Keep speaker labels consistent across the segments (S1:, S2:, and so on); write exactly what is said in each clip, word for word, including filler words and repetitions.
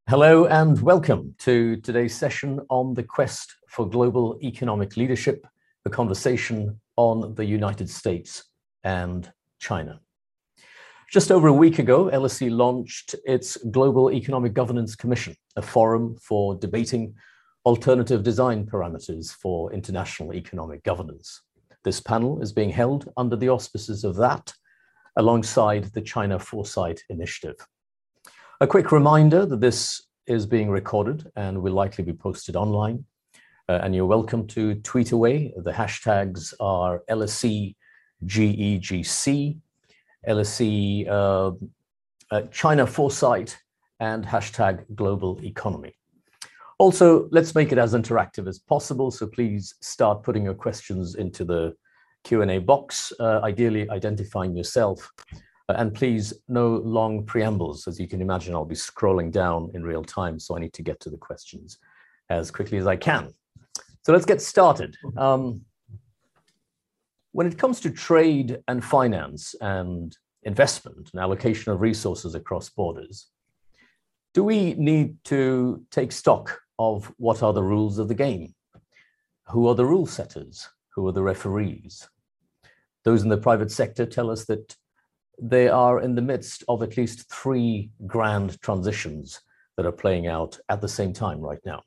S1: Hello and welcome to today's session on the quest for global economic leadership, a conversation on the United States and China. Just over a week ago, L S E launched its Global Economic Governance Commission, a forum for debating alternative design parameters for international economic governance. This panel is being held under the auspices of that, alongside the China Foresight Initiative. A quick reminder that this is being recorded and will likely be posted online. Uh, and you're welcome to tweet away. The hashtags are L S E G E G C, L S E uh, uh, China Foresight, and hashtag Global Economy. Also, let's make it as interactive as possible. So please start putting your questions into the Q and A box, uh, ideally identifying yourself. And please, no long preambles. As you can imagine, I'll be scrolling down in real time, so I need to get to the questions as quickly as I can. So let's get started. Um, when it comes to trade and finance and investment and allocation of resources across borders, do we need to take stock of what are the rules of the game? Who are the rule setters? Who are the referees? Those in the private sector tell us that they are in the midst of at least three grand transitions that are playing out at the same time right now.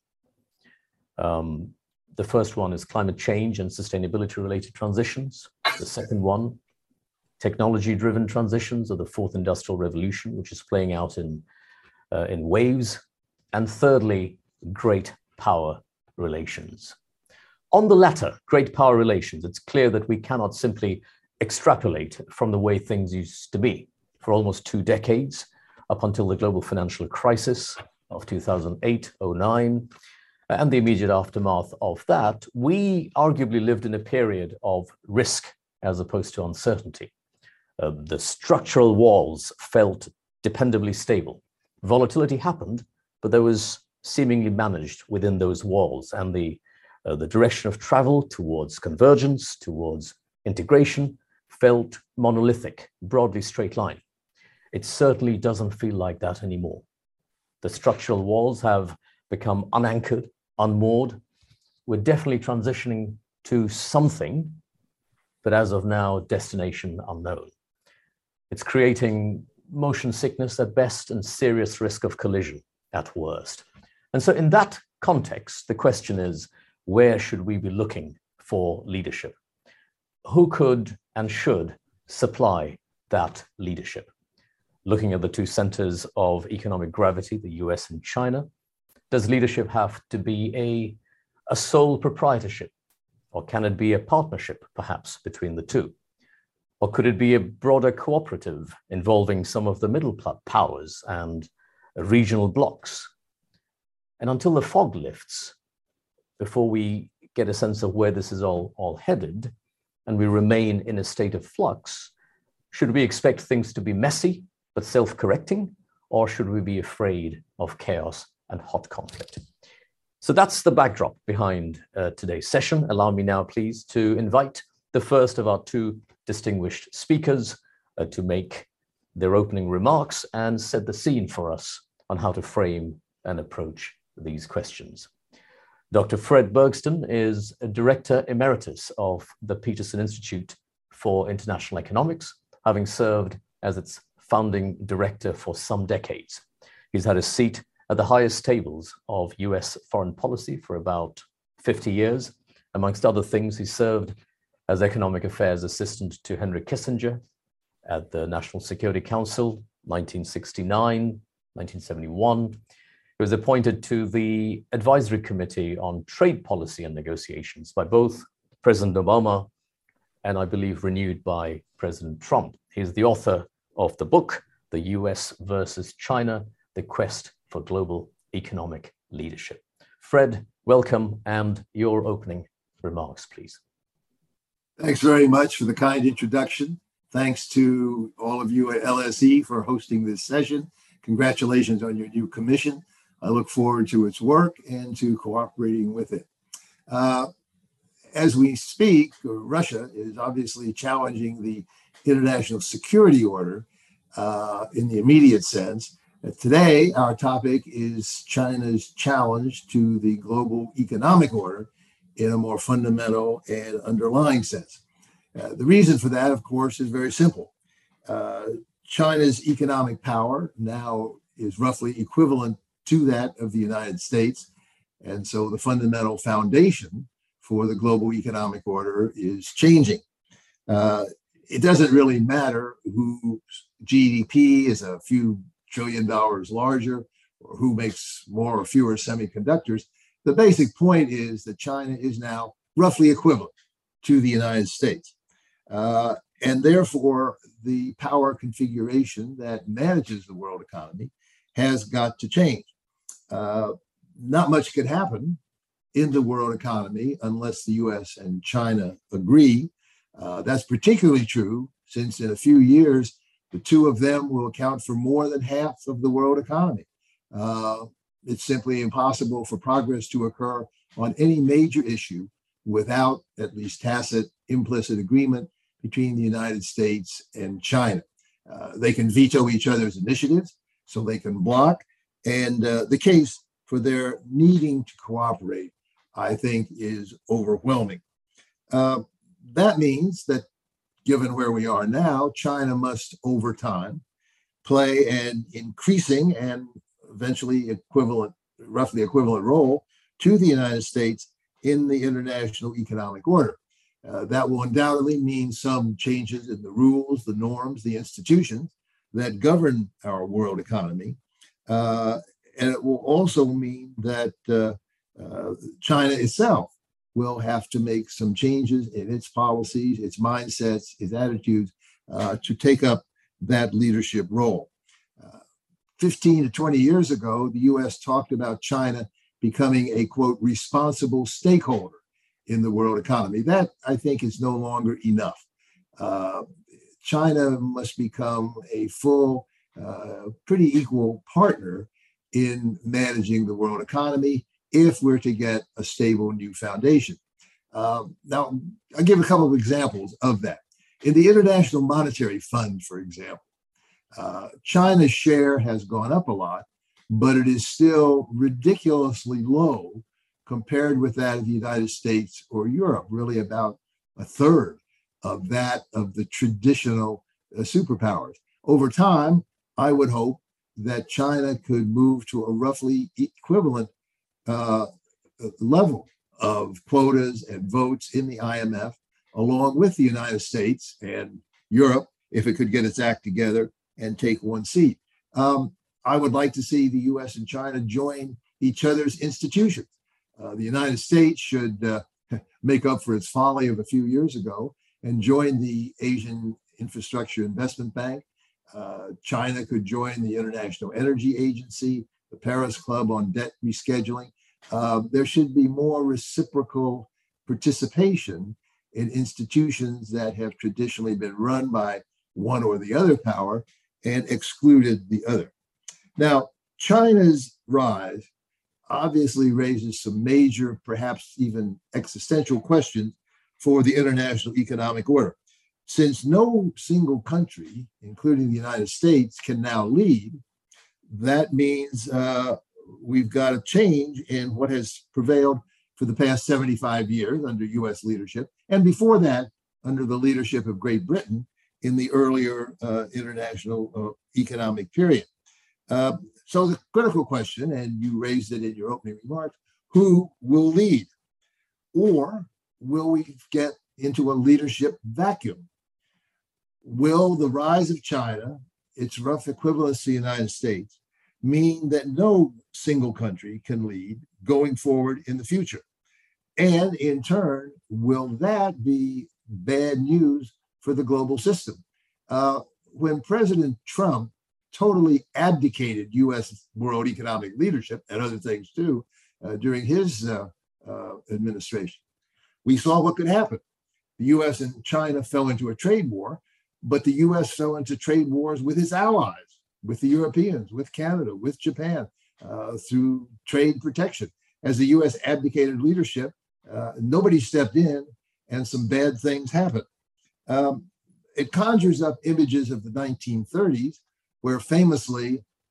S1: Um, the first one is climate change and sustainability related transitions. The second one, technology-driven transitions, or the fourth industrial revolution, which is playing out in, uh, in waves. And thirdly, great power relations. On the latter, great power relations, it's clear that we cannot simply extrapolate from the way things used to be. For almost two decades, up until the global financial crisis of two thousand eight oh nine, and the immediate aftermath of that, we arguably lived in a period of risk as opposed to uncertainty. Uh, the structural walls felt dependably stable. Volatility happened, but there was seemingly managed within those walls, and the, uh, the direction of travel towards convergence, towards integration, felt monolithic, broadly straight line. It certainly doesn't feel like that anymore. The structural walls have become unanchored, unmoored. We're definitely transitioning to something, but as of now, destination unknown. It's creating motion sickness at best and serious risk of collision at worst. And so in that context, the question is, where should we be looking for leadership? Who could and should supply that leadership? Looking at the two centers of economic gravity, the U S and China, does leadership have to be a, a sole proprietorship? Or can it be a partnership, perhaps, between the two? Or could it be a broader cooperative involving some of the middle powers and regional blocs? And until the fog lifts, before we get a sense of where this is all, all headed, and we remain in a state of flux, should we expect things to be messy but self-correcting, or should we be afraid of chaos and hot conflict? So that's the backdrop behind uh, today's session. Allow me now, please, to invite the first of our two distinguished speakers uh, to make their opening remarks and set the scene for us on how to frame and approach these questions. Doctor Fred Bergston is a Director Emeritus of the Peterson Institute for International Economics, having served as its founding director for some decades. He's had a seat at the highest tables of U S foreign policy for about fifty years. Amongst other things, he served as Economic Affairs Assistant to Henry Kissinger at the National Security Council, nineteen sixty-nine, nineteen seventy-one. He was appointed to the Advisory Committee on Trade Policy and Negotiations by both President Obama and, I believe, renewed by President Trump. He's the author of the book, The U S versus China, The Quest for Global Economic Leadership. Fred, welcome, and your opening remarks, please.
S2: Thanks very much for the kind introduction. Thanks to all of you at L S E for hosting this session. Congratulations on your new commission. I look forward to its work and to cooperating with it. Uh, as we speak, Russia is obviously challenging the international security order uh, in the immediate sense, Uh, Today, our topic is China's challenge to the global economic order in a more fundamental and underlying sense. Uh, the reason for that, of course, is very simple. Uh, China's economic power now is roughly equivalent to that of the United States. And so the fundamental foundation for the global economic order is changing. Uh, it doesn't really matter whose G D P is a few trillion dollars larger or who makes more or fewer semiconductors. The basic point is that China is now roughly equivalent to the United States. Uh, and therefore, the power configuration that manages the world economy has got to change. Uh, not much could happen in the world economy unless the U S and China agree. Uh, that's particularly true since in a few years, the two of them will account for more than half of the world economy. Uh, it's simply impossible for progress to occur on any major issue without at least tacit, implicit agreement between the United States and China. Uh, they can veto each other's initiatives, so they can block. And uh, the case for their needing to cooperate, I think, is overwhelming. Uh, that means that given where we are now, China must, over time, play an increasing and eventually equivalent, roughly equivalent role to the United States in the international economic order. Uh, that will undoubtedly mean some changes in the rules, the norms, the institutions that govern our world economy. Uh, and it will also mean that uh, uh, China itself will have to make some changes in its policies, its mindsets, its attitudes uh, to take up that leadership role. Uh, fifteen to twenty years ago, the U S talked about China becoming a, quote, responsible stakeholder in the world economy. That, I think, is no longer enough. Uh, China must become a full, uh, pretty equal partner in managing the world economy if we're to get a stable new foundation. Um, now, I'll give a couple of examples of that. In the International Monetary Fund, for example, uh, China's share has gone up a lot, but it is still ridiculously low compared with that of the United States or Europe, really about a third of that of the traditional uh, superpowers. Over time, I would hope that China could move to a roughly equivalent uh, level of quotas and votes in the I M F, along with the United States and Europe, if it could get its act together and take one seat. Um, I would like to see the U S and China join each other's institutions. Uh, the United States should uh, make up for its folly of a few years ago and join the Asian Infrastructure Investment Bank. Uh, China could join the International Energy Agency, the Paris Club on debt rescheduling. Uh, there should be more reciprocal participation in institutions that have traditionally been run by one or the other power and excluded the other. Now, China's rise obviously raises some major, perhaps even existential questions for the international economic order. Since no single country, including the United States, can now lead, that means uh, we've got a change in what has prevailed for the past seventy-five years under U S leadership, and before that, under the leadership of Great Britain in the earlier uh, international uh, economic period. Uh, so the critical question, and you raised it in your opening remarks, who will lead? Or will we get into a leadership vacuum? Will the rise of China, its rough equivalence to the United States, mean that no single country can lead going forward in the future? And in turn, will that be bad news for the global system? Uh, when President Trump totally abdicated U S world economic leadership and other things too uh, during his uh, uh, administration, we saw what could happen. The U S and China fell into a trade war, but the U S fell into trade wars with its allies, with the Europeans, with Canada, with Japan, uh, through trade protection. As the U S abdicated leadership, uh, nobody stepped in and some bad things happened. Um, it conjures up images of the nineteen thirties, where famously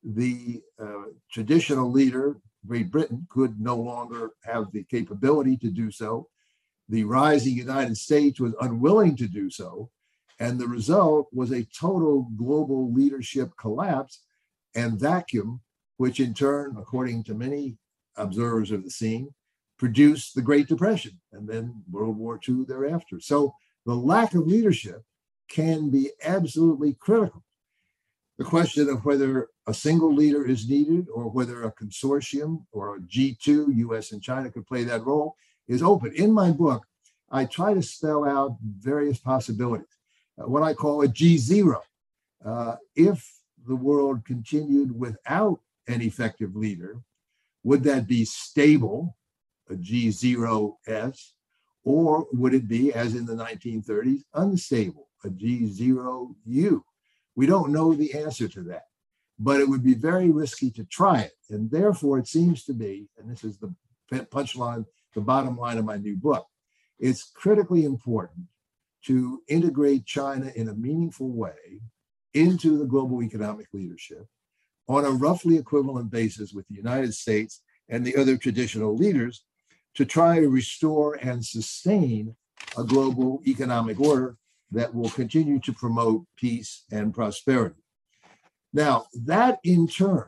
S2: the uh, traditional leader, Great Britain, could no longer have the capability to do so. The rising United States was unwilling to do so. And the result was a total global leadership collapse and vacuum, which in turn, according to many observers of the scene, produced the Great Depression and then World War Two thereafter. So the lack of leadership can be absolutely critical. The question of whether a single leader is needed or whether a consortium or a G two, U S and China, could play that role is open. In my book, I try to spell out various possibilities, uh, what I call a G zero. Uh, if the world continued without an effective leader, would that be stable, a G zero S, or would it be, as in the nineteen thirties, unstable, a G zero U? We don't know the answer to that, but it would be very risky to try it. And therefore, it seems to me, and this is the punchline, the bottom line of my new book, it's critically important to integrate China in a meaningful way into the global economic leadership on a roughly equivalent basis with the United States and the other traditional leaders to try to restore and sustain a global economic order that will continue to promote peace and prosperity. Now, that in turn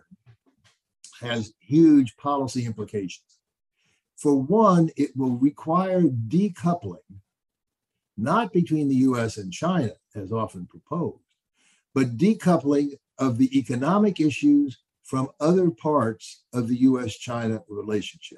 S2: has huge policy implications. For one, it will require decoupling, not between the U S and China, as often proposed, but decoupling of the economic issues from other parts of the U S China relationship.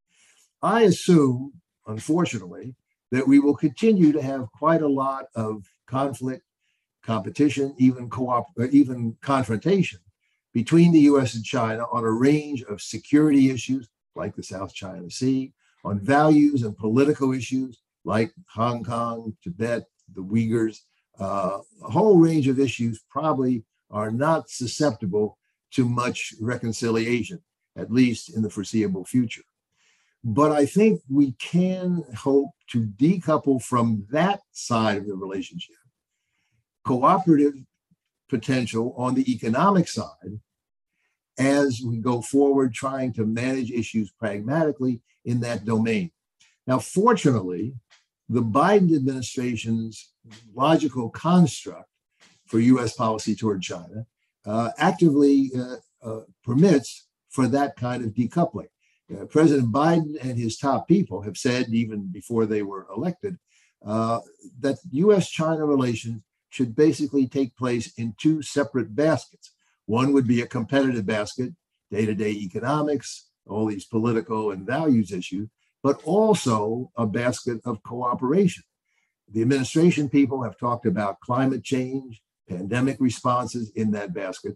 S2: I assume, unfortunately, that we will continue to have quite a lot of conflict, competition, even co-op, or even confrontation between the U S and China on a range of security issues like the South China Sea, on values and political issues like Hong Kong, Tibet, the Uyghurs. Uh, a whole range of issues probably are not susceptible to much reconciliation, at least in the foreseeable future. But I think we can hope to decouple from that side of the relationship cooperative potential on the economic side as we go forward trying to manage issues pragmatically in that domain. Now, fortunately, the Biden administration's logical construct for U S policy toward China uh, actively uh, uh, permits for that kind of decoupling. Uh, President Biden and his top people have said, even before they were elected, uh, that U S China relations should basically take place in two separate baskets. One would be a competitive basket, day-to-day economics, all these political and values issues, but also a basket of cooperation. The administration people have talked about climate change, pandemic responses in that basket.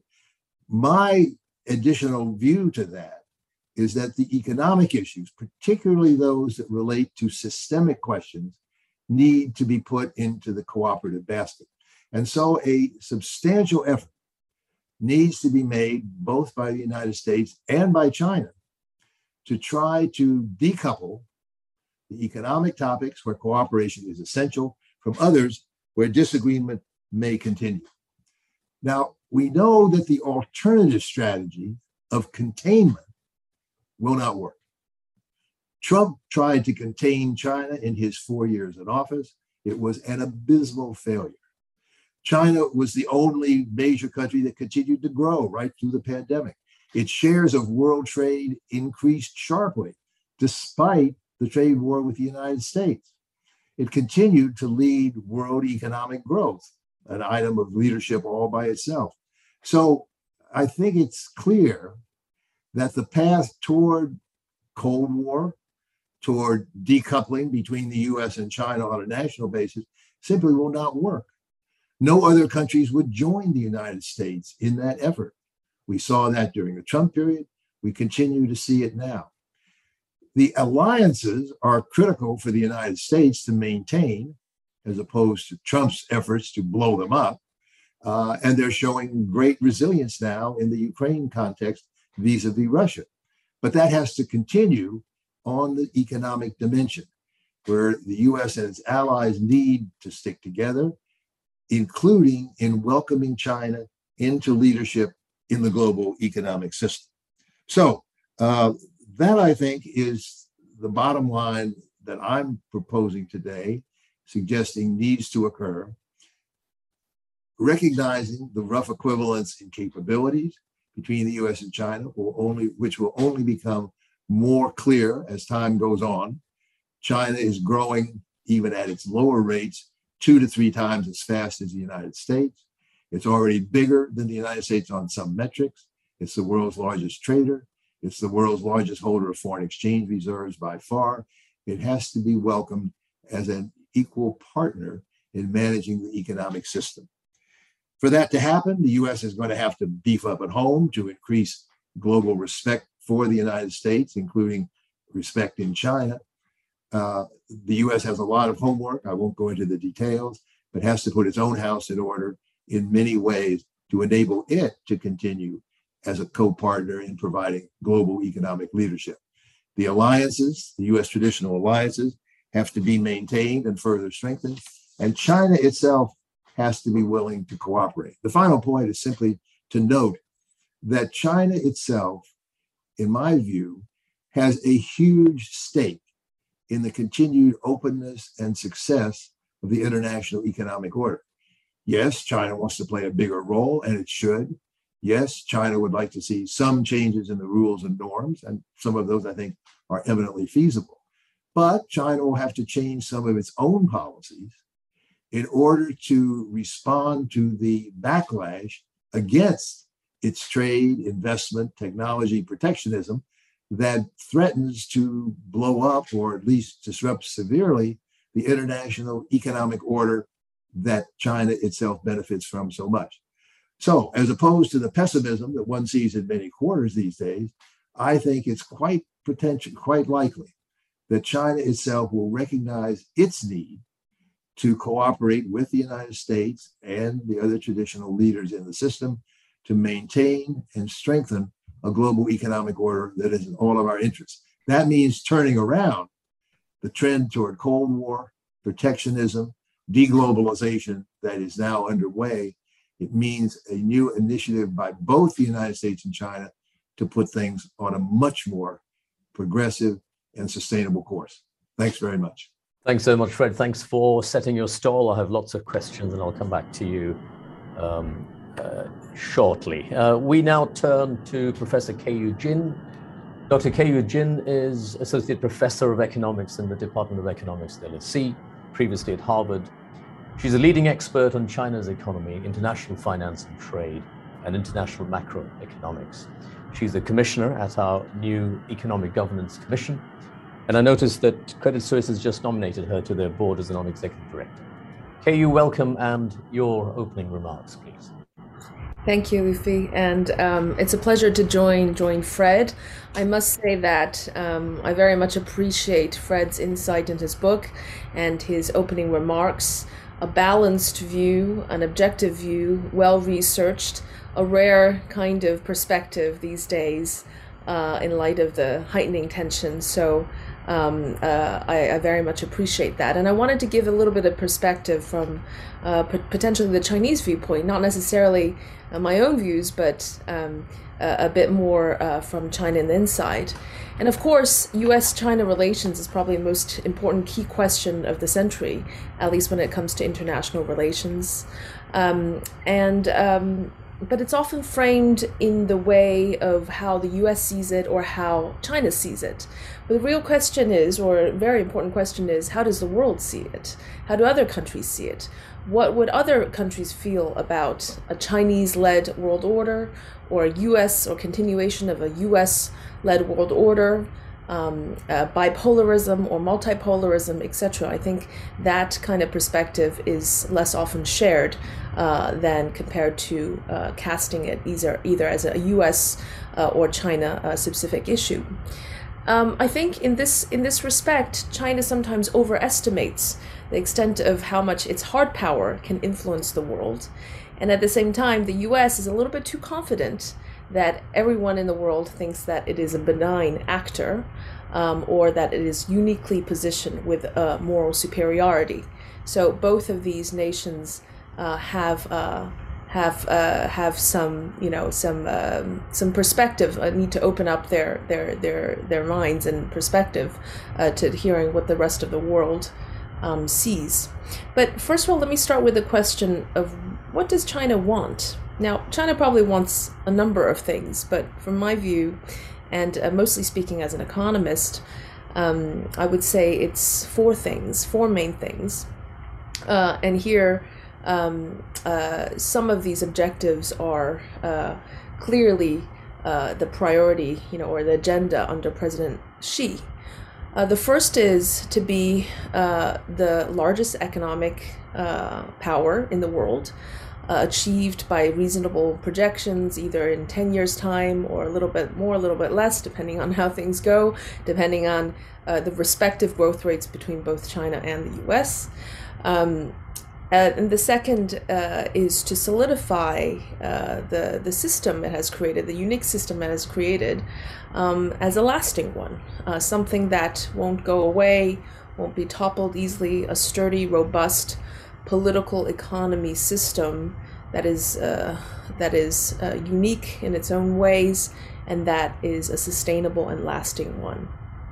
S2: My additional view to that is that the economic issues, particularly those that relate to systemic questions, need to be put into the cooperative basket. And so a substantial effort needs to be made both by the United States and by China to try to decouple the economic topics where cooperation is essential from others where disagreement may continue. Now, we know that the alternative strategy of containment will not work. Trump tried to contain China in his four years in office. It was an abysmal failure. China was the only major country that continued to grow right through the pandemic. Its shares of world trade increased sharply, despite the trade war with the United States. It continued to lead world economic growth, an item of leadership all by itself. So I think it's clear that the path toward Cold War, toward decoupling between the U S and China on a national basis, simply will not work. No other countries would join the United States in that effort. We saw that during the Trump period. We continue to see it now. The alliances are critical for the United States to maintain, as opposed to Trump's efforts to blow them up. Uh, and they're showing great resilience now in the Ukraine context vis-a-vis Russia. But that has to continue on the economic dimension, where the U S and its allies need to stick together, including in welcoming China into leadership in the global economic system. So uh, that, I think, is the bottom line that I'm proposing today, suggesting needs to occur, recognizing the rough equivalence in capabilities between the U S and China, will only, which will only become more clear as time goes on. China is growing, even at its lower rates, two to three times as fast as the United States. It's already bigger than the United States on some metrics. It's the world's largest trader. It's the world's largest holder of foreign exchange reserves by far. It has to be welcomed as an equal partner in managing the economic system. For that to happen, the U S is going to have to beef up at home to increase global respect for the United States, including respect in China. Uh, the U S has a lot of homework. I won't go into the details, but has to put its own house in order in many ways to enable it to continue as a co-partner in providing global economic leadership. The alliances, the U S traditional alliances, have to be maintained and further strengthened, and China itself has to be willing to cooperate. The final point is simply to note that China itself, in my view, has a huge stake in the continued openness and success of the international economic order. Yes, China wants to play a bigger role, and it should. Yes, China would like to see some changes in the rules and norms, and some of those, I think, are eminently feasible. But China will have to change some of its own policies in order to respond to the backlash against its trade, investment, technology, protectionism that threatens to blow up or at least disrupt severely the international economic order that China itself benefits from so much. So, as opposed to the pessimism that one sees in many quarters these days, I think it's quite potential, quite likely that China itself will recognize its need to cooperate with the United States and the other traditional leaders in the system to maintain and strengthen a global economic order that is in all of our interests. That means turning around the trend toward Cold War, protectionism, deglobalization that is now underway. It means a new initiative by both the United States and China to put things on a much more progressive and sustainable course. Thanks very much.
S1: Thanks so much, Fred. Thanks for setting your stall. I have lots of questions and I'll come back to you um, uh, shortly. Uh, we now turn to Professor Keiyu Jin. Doctor Keiyu Jin is Associate Professor of Economics in the Department of Economics at L S E, previously at Harvard. She's a leading expert on China's economy, international finance and trade, and international macroeconomics. She's a commissioner at our new Economic Governance Commission. And I noticed that Credit Suisse has just nominated her to their board as a non-executive director. Keiyu, welcome, and your opening remarks, please.
S3: Thank you, Luffy, and um, it's a pleasure to join join Fred. I must say that um, I very much appreciate Fred's insight into his book and his opening remarks. A balanced view, an objective view, well-researched, a rare kind of perspective these days uh, in light of the heightening tension. So um, uh, I, I very much appreciate that. And I wanted to give a little bit of perspective from uh, p- potentially the Chinese viewpoint, not necessarily uh, my own views, but um, a, a bit more uh, from China and the inside. And of course, U S China relations is probably the most important key question of the century, at least when it comes to international relations. Um, and um, but it's often framed in the way of how the U S sees it or how China sees it. But the real question is, or a very important question is, how does the world see it? How do other countries see it? What would other countries feel about a Chinese-led world order, or a U S or continuation of a U S-led world order, um, uh, bipolarism or multipolarism, et cetera? I think that kind of perspective is less often shared uh, than compared to uh, casting it either either as a U S uh, or China uh, specific issue. Um, I think in this in this respect, China sometimes overestimates the extent of how much its hard power can influence the world. And at the same time, the U S is a little bit too confident that everyone in the world thinks that it is a benign actor um, or that it is uniquely positioned with uh, moral superiority. So both of these nations uh, have uh, have uh, have some you know some um, some perspective, uh, need to open up their their their their minds and perspective uh, to hearing what the rest of the world um, sees. But first of all, let me start with the question of what does China want? Now, China probably wants a number of things, but from my view, and uh, mostly speaking as an economist, um, I would say it's four things, four main things, uh, and here. Um, uh, some of these objectives are uh, clearly uh, the priority, you know, or the agenda under President Xi. Uh, the first is to be uh, the largest economic uh, power in the world, uh, achieved by reasonable projections, either in ten years' time or a little bit more, a little bit less, depending on how things go, depending on uh, the respective growth rates between both China and the U S. Um, Uh, and the second uh, is to solidify uh, the, the system it has created, the unique system it has created, um, as a lasting one, uh, something that won't go away, won't be toppled easily, a sturdy, robust political economy system that is, uh, that is uh, unique in its own ways, and that is a sustainable and lasting one.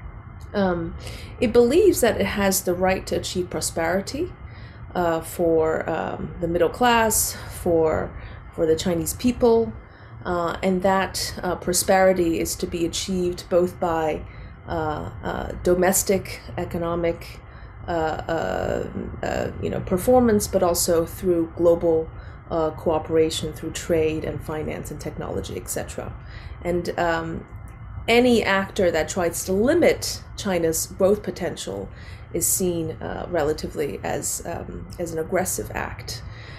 S3: Um, it believes that it has the right to achieve prosperity, Uh, for um, the middle class, for for the Chinese people, uh, and that uh, prosperity is to be achieved both by uh, uh, domestic economic, uh, uh, uh, you know, performance, but also through global uh, cooperation, through trade and finance and technology, et cetera. And um, any actor that tries to limit China's growth potential is seen uh, relatively as um, as an aggressive act.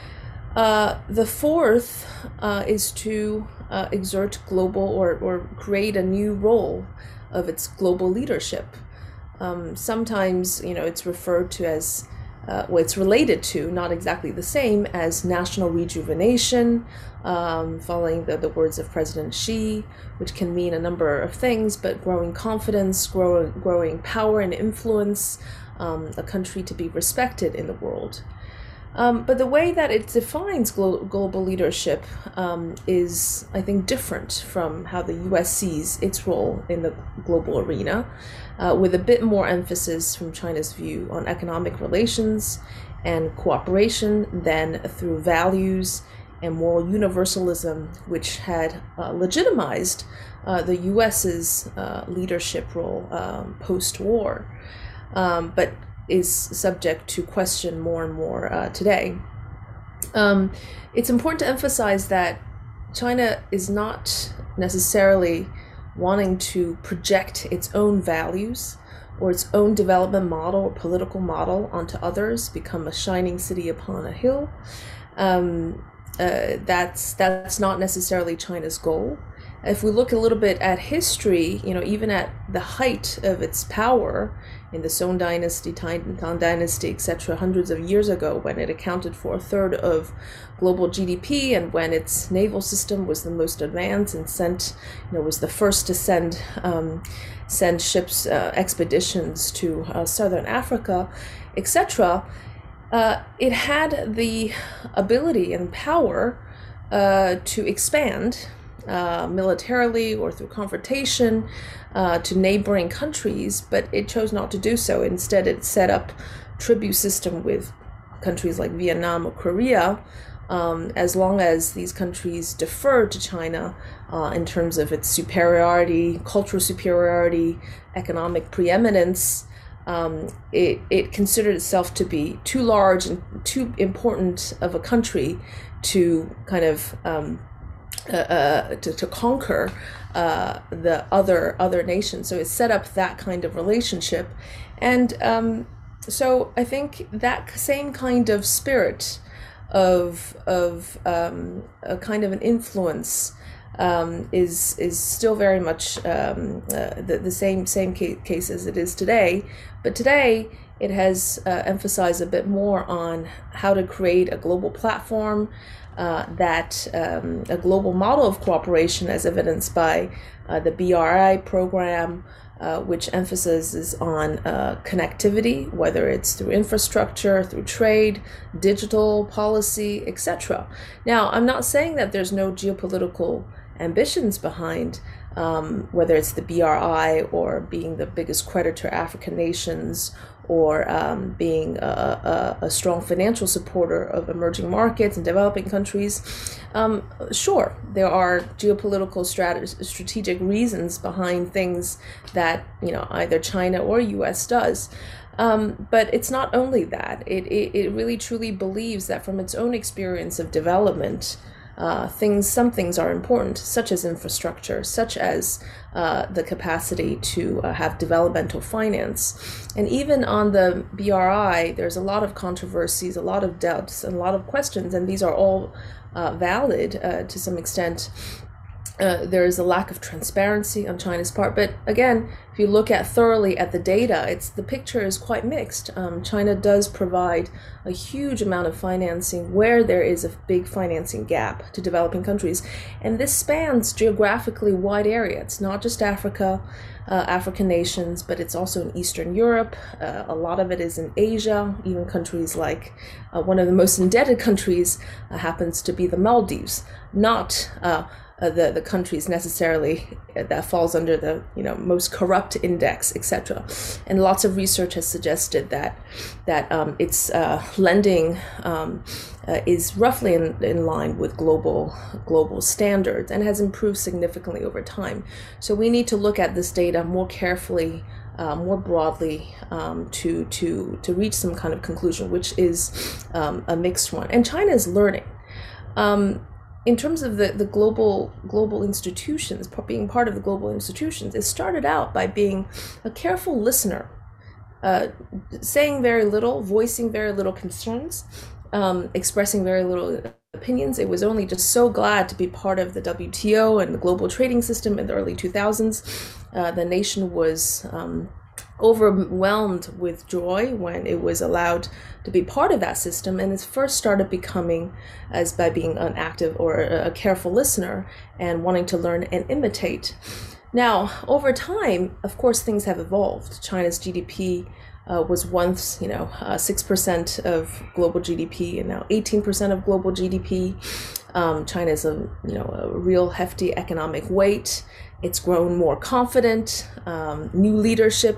S3: Uh, the fourth uh, is to uh, exert global or, or create a new role of its global leadership. Um, sometimes, you know, it's referred to as, uh, well, it's related to, not exactly the same, as national rejuvenation, um, following the, the words of President Xi, which can mean a number of things, but growing confidence, grow, growing power and influence, Um, a country to be respected in the world. Um, but the way that it defines glo- global leadership um, is, I think, different from how the U S sees its role in the global arena, uh, with a bit more emphasis from China's view on economic relations and cooperation than through values and moral universalism, which had uh, legitimized uh, the U S's uh, leadership role um, post-war. Um, but is subject to question more and more uh, today. Um, it's important to emphasize that China is not necessarily wanting to project its own values or its own development model or political model onto others, become a shining city upon a hill. Um, uh, that's that's not necessarily China's goal. If we look a little bit at history, you know, even at the height of its power in the Song Dynasty, Tang Dynasty, et cetera, hundreds of years ago, when it accounted for a third of global G D P, and when its naval system was the most advanced and sent, you know, was the first to send um, send ships uh, expeditions to uh, southern Africa, et cetera. Uh, it had the ability and power uh, to expand. Uh, militarily or through confrontation uh, to neighboring countries, but it chose not to do so. Instead, it set up tribute system with countries like Vietnam or Korea, um, as long as these countries deferred to China uh, in terms of its superiority, cultural superiority, economic preeminence. Um, it, it considered itself to be too large and too important of a country to kind of um, Uh, uh, to, to conquer uh, the other other nations. So it set up that kind of relationship. And um, so I think that same kind of spirit of, of um, a kind of an influence um, is is still very much um, uh, the, the same, same case as it is today. But today it has uh, emphasized a bit more on how to create a global platform, Uh, that um, a global model of cooperation, as evidenced by uh, the B R I program, uh, which emphasizes on uh, connectivity, whether it's through infrastructure, through trade, digital policy, et cetera. Now, I'm not saying that there's no geopolitical ambitions behind um, whether it's the B R I or being the biggest creditor African nations, or um, being a, a, a strong financial supporter of emerging markets and developing countries. Um, sure, there are geopolitical strat- strategic reasons behind things that, you know, either China or U S does. Um, but it's not only that. It, it, it really truly believes that from its own experience of development, Uh, things, some things are important, such as infrastructure, such as uh, the capacity to uh, have developmental finance. And even on the B R I, there's a lot of controversies, a lot of doubts, and a lot of questions, and these are all uh, valid uh, to some extent. Uh, there is a lack of transparency on China's part, but again, if you look at thoroughly at the data, it's the picture is quite mixed. Um, China does provide a huge amount of financing where there is a big financing gap to developing countries, and this spans geographically wide area. It's not just Africa, uh, African nations, but it's also in Eastern Europe. Uh, a lot of it is in Asia. Even countries like uh, one of the most indebted countries uh, happens to be the Maldives, not. Uh, Uh, the the countries necessarily that falls under the, you know, most corrupt index, et cetera. And lots of research has suggested that that um, its uh, lending um, uh, is roughly in, in line with global global standards and has improved significantly over time. So we need to look at this data more carefully, uh, more broadly, um, to to to reach some kind of conclusion, which is um, a mixed one. And China is learning. Um, In terms of the, the global global institutions, being part of the global institutions, it started out by being a careful listener, uh, saying very little, voicing very little concerns, um, expressing very little opinions. It was only just so glad to be part of the W T O and the global trading system in the early two thousands. Uh, the nation was um, overwhelmed with joy when it was allowed to be part of that system, and it first started becoming as by being an active or a careful listener and wanting to learn and imitate. Now, over time, of course, things have evolved. China's G D P uh, was once, you know, uh, six percent of global G D P, and now eighteen percent of global G D P. Um, China is a, you know, a real hefty economic weight. It's grown more confident. Um, new leadership,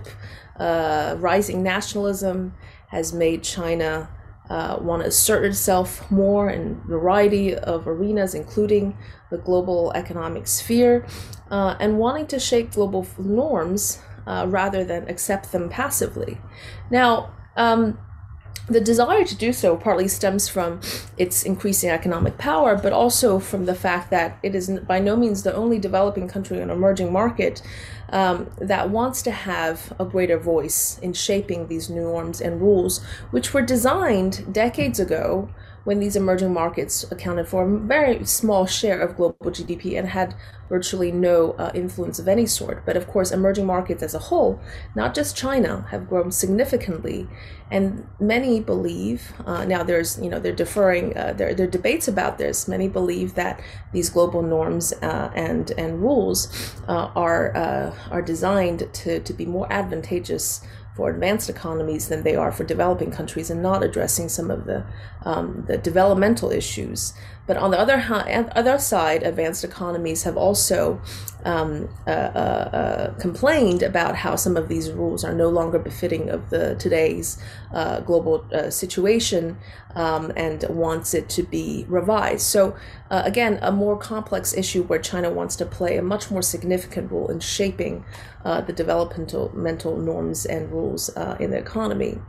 S3: uh, rising nationalism has made China uh, want to assert itself more in a variety of arenas, including the global economic sphere, uh, and wanting to shape global norms uh, rather than accept them passively. Now, um, the desire to do so partly stems from its increasing economic power, but also from the fact that it is by no means the only developing country or emerging market um, that wants to have a greater voice in shaping these new norms and rules, which were designed decades ago when these emerging markets accounted for a very small share of global G D P and had virtually no uh, influence of any sort. But of course, emerging markets as a whole, not just China, have grown significantly. And many believe, uh, now there's, you know, they're deferring, uh, there, there are debates about this. Many believe that these global norms uh, and, and rules uh, are, uh, are designed to, to be more advantageous for advanced economies than they are for developing countries, and not addressing some of the um, the developmental issues. But on the other hand, other side, advanced economies have also um, uh, uh, uh, complained about how some of these rules are no longer befitting of the today's uh, global uh, situation, um, and wants it to be revised. So uh, again, a more complex issue where China wants to play a much more significant role in shaping uh, the developmental mental norms and rules uh, in the economy.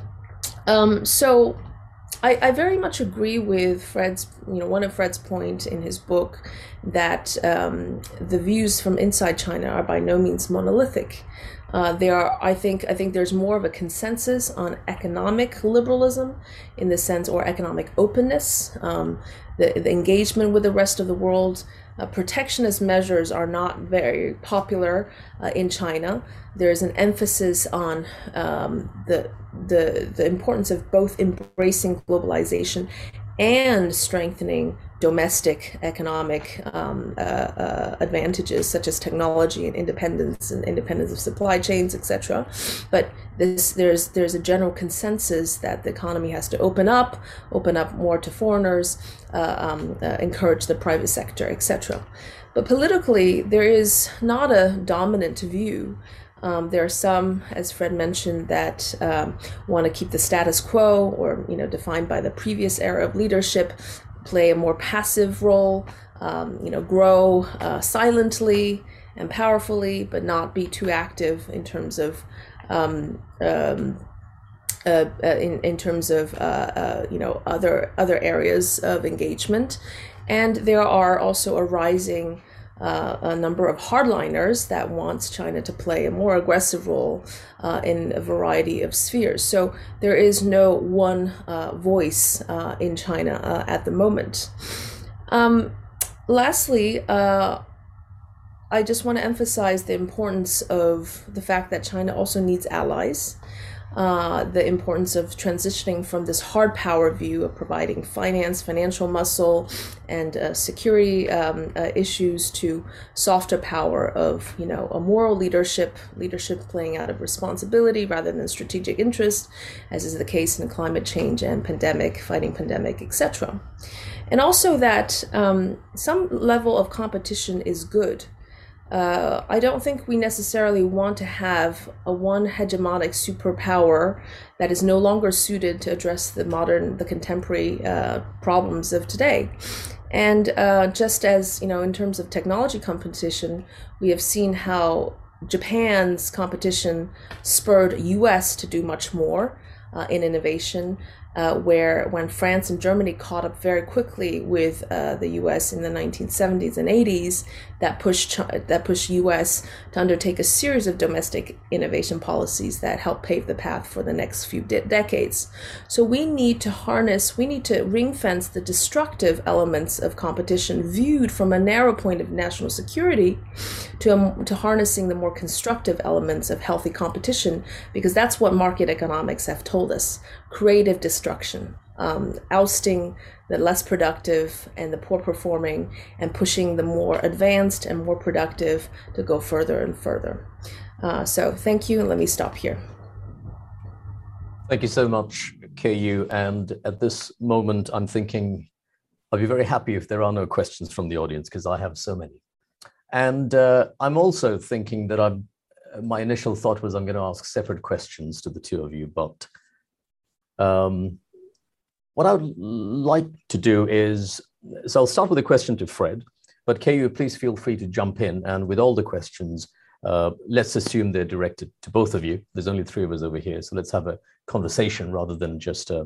S3: Um, so. I, I very much agree with Fred's, you know, one of Fred's point in his book that um, the views from inside China are by no means monolithic. Uh, there are, I think, I think there's more of a consensus on economic liberalism, in the sense, or economic openness, um, the, the engagement with the rest of the world. Uh, protectionist measures are not very popular uh, in China. There's an emphasis on um, the, the, the importance of both embracing globalization and strengthening domestic economic um, uh, uh, advantages, such as technology and independence and independence of supply chains, et cetera. But this, there's there's a general consensus that the economy has to open up, open up more to foreigners, uh, um, uh, encourage the private sector, et cetera. But politically, there is not a dominant view. Um, there are some, as Fred mentioned, that um, want to keep the status quo, or, you know, defined by the previous era of leadership, play a more passive role, um, you know, grow uh, silently and powerfully, but not be too active in terms of, um, um, uh, uh, in in terms of, uh, uh, you know, other other areas of engagement. And there are also a rising uh, a number of hardliners that wants China to play a more aggressive role uh, in a variety of spheres. So there is no one uh, voice uh, in China uh, at the moment. Um, lastly, uh, I just want to emphasize the importance of the fact that China also needs allies. Uh, the importance of transitioning from this hard power view of providing finance, financial muscle, and uh, security um, uh, issues to softer power of, you know, a moral leadership, leadership playing out of responsibility rather than strategic interest, as is the case in climate change and pandemic, fighting pandemic, et cetera. And also that um, some level of competition is good. Uh, I don't think we necessarily want to have a one hegemonic superpower that is no longer suited to address the modern, the contemporary uh, problems of today. And uh, just as, you know, in terms of technology competition, we have seen how Japan's competition spurred U S to do much more uh, in innovation. Uh, where when France and Germany caught up very quickly with uh, the U S in the nineteen seventies and eighties, that pushed that pushed U S to undertake a series of domestic innovation policies that helped pave the path for the next few de- decades. So we need to harness, we need to ring fence the destructive elements of competition viewed from a narrow point of national security to, um, to harnessing the more constructive elements of healthy competition, because that's what market economics have told us. Creative destruction, um, ousting the less productive and the poor performing, and pushing the more advanced and more productive to go further and further. Uh, so thank you, and let me stop here.
S1: Thank you so much, K U. And at this moment, I'm thinking I'll be very happy if there are no questions from the audience, because I have so many. And uh, I'm also thinking that I'm, my initial thought was I'm going to ask separate questions to the two of you, but Um, what I would like to do is, so I'll start with a question to Fred, but K U, please feel free to jump in. And with all the questions, uh, let's assume they're directed to both of you. There's only three of us over here, so let's have a conversation rather than just uh,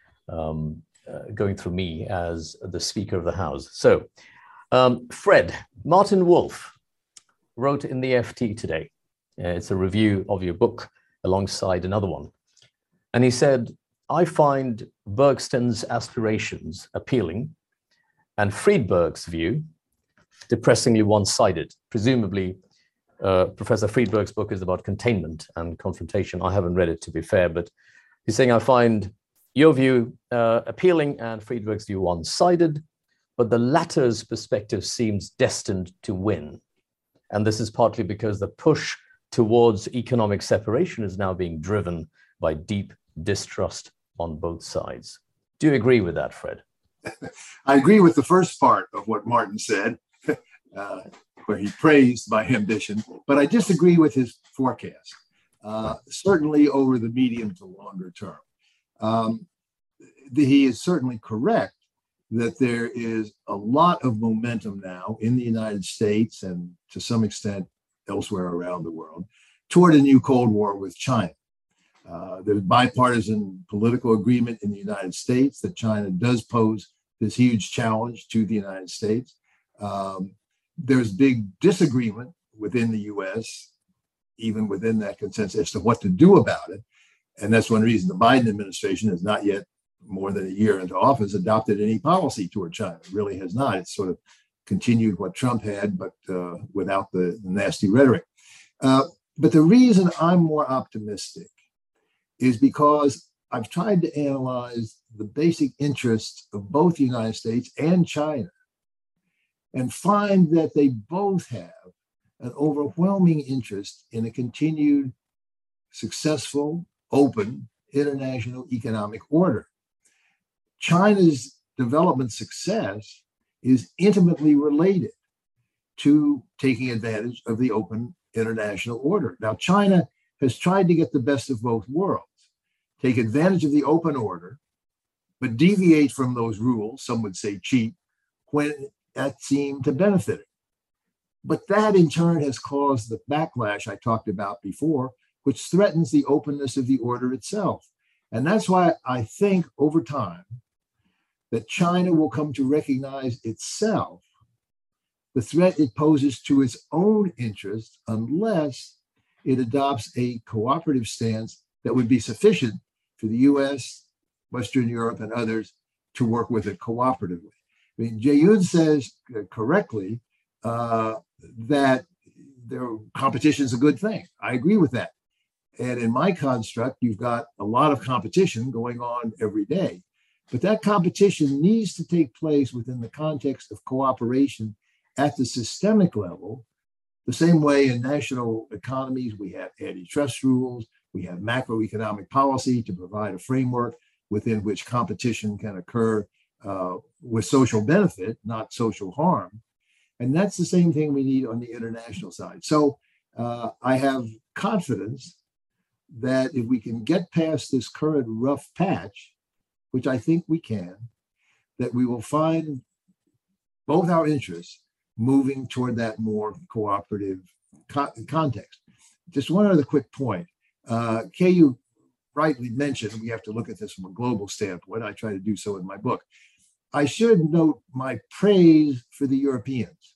S1: um, uh, going through me as the Speaker of the House. So, um, Fred, Martin Wolf wrote in the F T today. Uh, it's a review of your book alongside another one. And he said, I find Bergsten's aspirations appealing and Friedberg's view depressingly one-sided. Presumably, uh, Professor Friedberg's book is about containment and confrontation. I haven't read it, to be fair, but he's saying I find your view uh, appealing and Friedberg's view one-sided, but the latter's perspective seems destined to win. And this is partly because the push towards economic separation is now being driven by deep distrust on both sides. Do you agree with that, Fred?
S2: I agree with the first part of what Martin said, uh, where he praised my ambition, but I disagree with his forecast, uh, certainly over the medium to longer term. Um, the, he is certainly correct that there is a lot of momentum now in the United States and to some extent elsewhere around the world toward a new Cold War with China. Uh, there's bipartisan political agreement in the United States that China does pose this huge challenge to the United States. Um, there's big disagreement within the U S, even within that consensus, as to what to do about it. And that's one reason the Biden administration has not yet, more than a year into office, adopted any policy toward China. It really has not. It's sort of continued what Trump had, but uh, without the, the nasty rhetoric. Uh, but the reason I'm more optimistic is because I've tried to analyze the basic interests of both the United States and China and find that they both have an overwhelming interest in a continued successful, open international economic order. China's development success is intimately related to taking advantage of the open international order. Now, China has tried to get the best of both worlds, take advantage of the open order, but deviate from those rules, some would say cheat, when that seemed to benefit it. But that in turn has caused the backlash I talked about before, which threatens the openness of the order itself. And that's why I think over time that China will come to recognize itself, the threat it poses to its own interests, unless it adopts a cooperative stance that would be sufficient for the U S, Western Europe, and others to work with it cooperatively. I mean, Jae-yoon says uh, correctly uh, that their competition is a good thing. I agree with that. And in my construct, you've got a lot of competition going on every day. But that competition needs to take place within the context of cooperation at the systemic level. The same way in national economies, we have antitrust rules, we have macroeconomic policy to provide a framework within which competition can occur uh, with social benefit, not social harm. And that's the same thing we need on the international side. So uh, I have confidence that if we can get past this current rough patch, which I think we can, that we will find both our interests moving toward that more cooperative co- context. Just one other quick point. Uh, K U rightly mentioned we have to look at this from a global standpoint. I try to do so in my book. I should note my praise for the Europeans,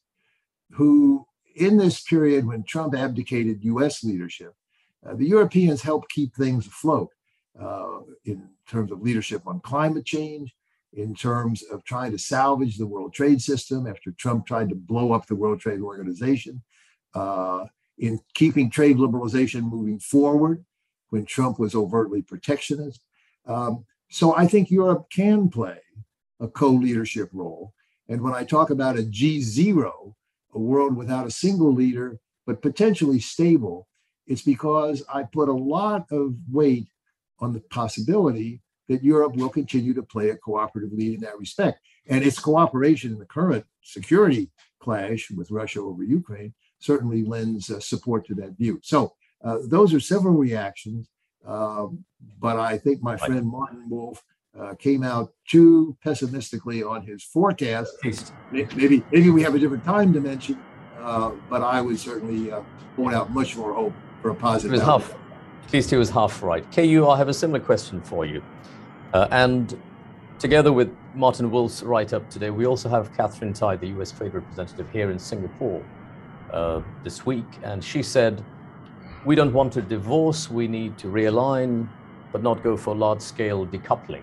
S2: who in this period when Trump abdicated U S leadership, uh, the Europeans helped keep things afloat uh, in terms of leadership on climate change, in terms of trying to salvage the world trade system after Trump tried to blow up the World Trade Organization, uh, in keeping trade liberalization moving forward when Trump was overtly protectionist. Um, so I think Europe can play a co-leadership role. And when I talk about a G zero, a world without a single leader, but potentially stable, it's because I put a lot of weight on the possibility that Europe will continue to play a cooperative lead in that respect. And its cooperation in the current security clash with Russia over Ukraine certainly lends uh, support to that view. So uh, those are several reactions, uh, but I think my friend Martin Wolf uh, came out too pessimistically on his forecast. Maybe, maybe we have a different time dimension, uh, but I would certainly uh, point out much more hope for a positive
S1: It was
S2: outcome.
S1: half, at least he was half right. K U, I have a similar question for you. Uh, and together with Martin Wolf's write-up today, we also have Catherine Tai, the U S Trade Representative here in Singapore uh, this week. And she said, we don't want a divorce, we need to realign, but not go for large-scale decoupling.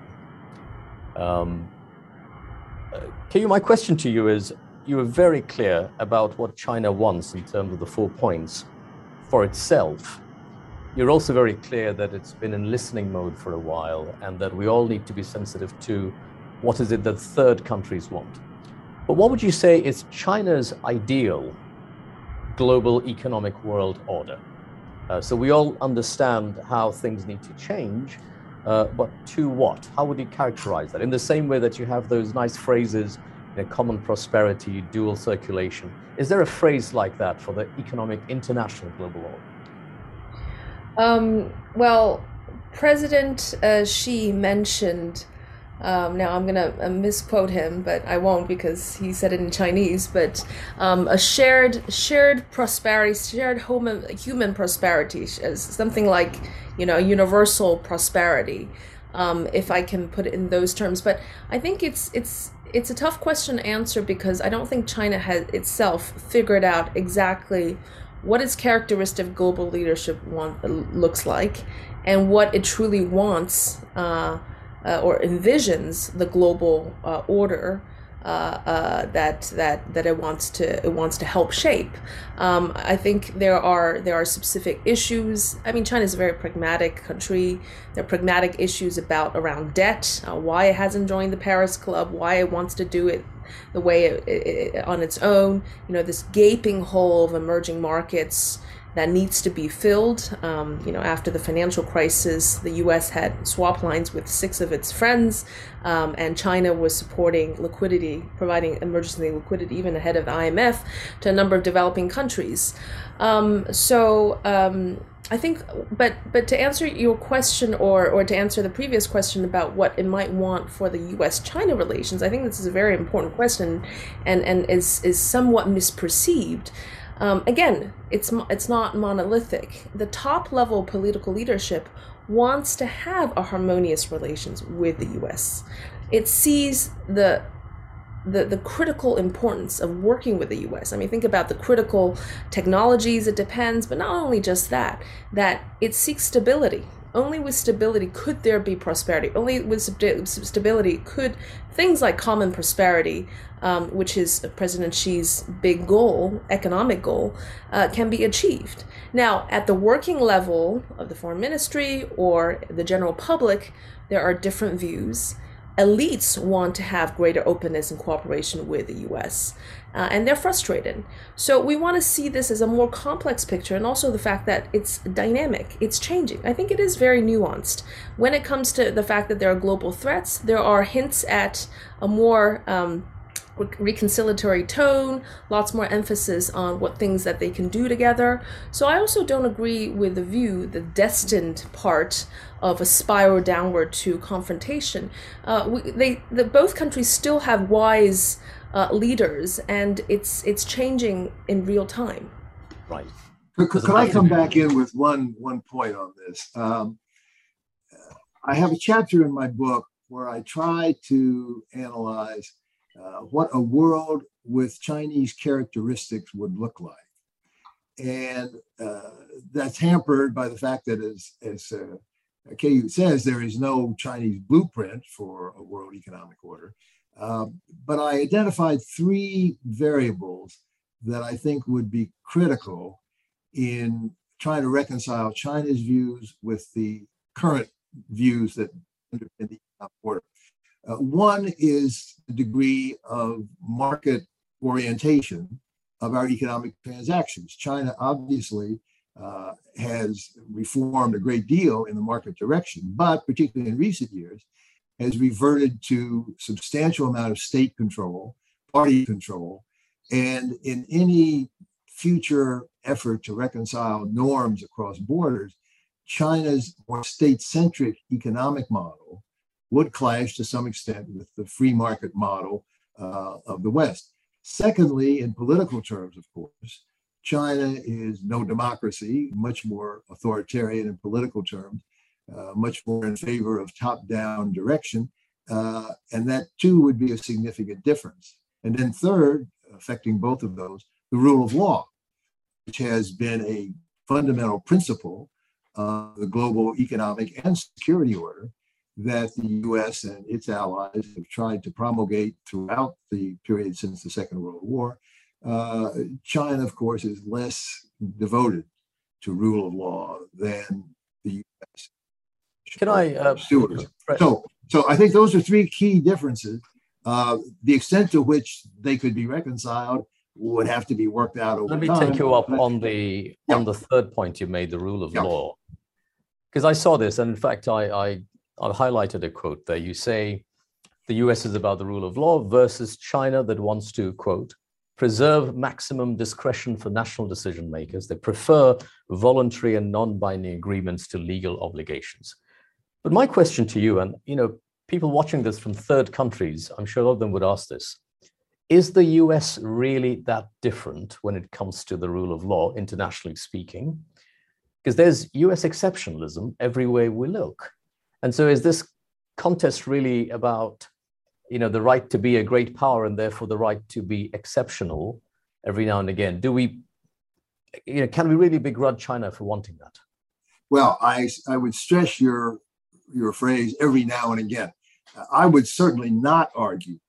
S1: Um, uh, K U, my question to you is, you were very clear about what China wants in terms of the four points for itself. You're also very clear that it's been in listening mode for a while and that we all need to be sensitive to what is it that third countries want. But what would you say is China's ideal global economic world order? Uh, so we all understand how things need to change, uh, but to what? How would you characterize that? In the same way that you have those nice phrases, you know, common prosperity, dual circulation. Is there a phrase like that for the economic international global order?
S3: Um, well, President uh, Xi mentioned, um, now I'm going to uh, misquote him, but I won't because he said it in Chinese, but um, a shared shared prosperity, shared human, human prosperity, as something like, you know, universal prosperity, um, if I can put it in those terms. But I think it's it's it's a tough question to answer because I don't think China has itself figured out exactly what its characteristic global leadership want, looks like, and what it truly wants uh, uh, or envisions the global uh, order uh, uh, that that that it wants to it wants to help shape. Um, I think there are there are specific issues. I mean, China is a very pragmatic country. There are pragmatic issues about around debt, uh, why it hasn't joined the Paris Club, why it wants to do it the way it, it, it, on its own. You know, this gaping hole of emerging markets that needs to be filled. Um, you know, after the financial crisis, the U S had swap lines with six of its friends, um, and China was supporting liquidity, providing emergency liquidity even ahead of the I M F to a number of developing countries. Um, so um, I think, but but to answer your question, or or to answer the previous question about what it might want for the U S China relations, I think this is a very important question, and and is is somewhat misperceived. Um, again, it's it's not monolithic. The top level political leadership wants to have a harmonious relations with the U S. It sees the the the critical importance of working with the U S. I mean, think about the critical technologies it depends, but not only just that, that it seeks stability. Only with stability could there be prosperity. Only with stability could things like common prosperity, um, which is President Xi's big goal, economic goal, uh, can be achieved. Now, at the working level of the foreign ministry or the general public, there are different views. Elites want to have greater openness and cooperation with the U S, uh, and they're frustrated. So we want to see this as a more complex picture, and also the fact that it's dynamic, it's changing. I think it is very nuanced. When it comes to the fact that there are global threats, there are hints at a more um, reconciliatory tone, lots more emphasis on what things that they can do together. So I also don't agree with the view, the destined part of a spiral downward to confrontation. Uh, we, they, the, both countries still have wise uh, leaders, and it's it's changing in real time.
S1: Right.
S2: Could, could, could I come back in with one one point on this? Um, I have a chapter in my book where I try to analyze Uh, what a world with Chinese characteristics would look like. And uh, that's hampered by the fact that, as, as uh, Keiyu says, there is no Chinese blueprint for a world economic order. Uh, but I identified three variables that I think would be critical in trying to reconcile China's views with the current views that underpin the economic order. Uh, one is the degree of market orientation of our economic transactions. China obviously uh, has reformed a great deal in the market direction, but particularly in recent years, has reverted to substantial amount of state control, party control, and in any future effort to reconcile norms across borders, China's more state-centric economic model would clash to some extent with the free market model uh, of the West. Secondly, in political terms, of course, China is no democracy, much more authoritarian in political terms, uh, much more in favor of top-down direction, uh, and that too would be a significant difference. And then third, affecting both of those, the rule of law, which has been a fundamental principle of the global economic and security order that the U S and its allies have tried to promulgate throughout the period since the Second World War. Uh, China, of course, is less devoted to rule of law than the U S.
S1: Can I? Uh,
S2: so, so I think those are three key differences. Uh, the extent to which they could be reconciled would have to be worked out over time.
S1: Let me take you up on the yeah. on the third point you made, the rule of yeah. law, because I saw this, and in fact, I. I I've highlighted a quote there. You say the U S is about the rule of law versus China that wants to, quote, preserve maximum discretion for national decision makers. They prefer voluntary and non-binding agreements to legal obligations. But my question to you, and you know, people watching this from third countries, I'm sure a lot of them would ask this, is the U S really that different when it comes to the rule of law, internationally speaking? Because there's U S exceptionalism everywhere we look. And so is this contest really about, you know, the right to be a great power and therefore the right to be exceptional every now and again? Do we, you know, can we really begrudge China for wanting that?
S2: Well, I, I would stress your, your phrase every now and again. I would certainly not argue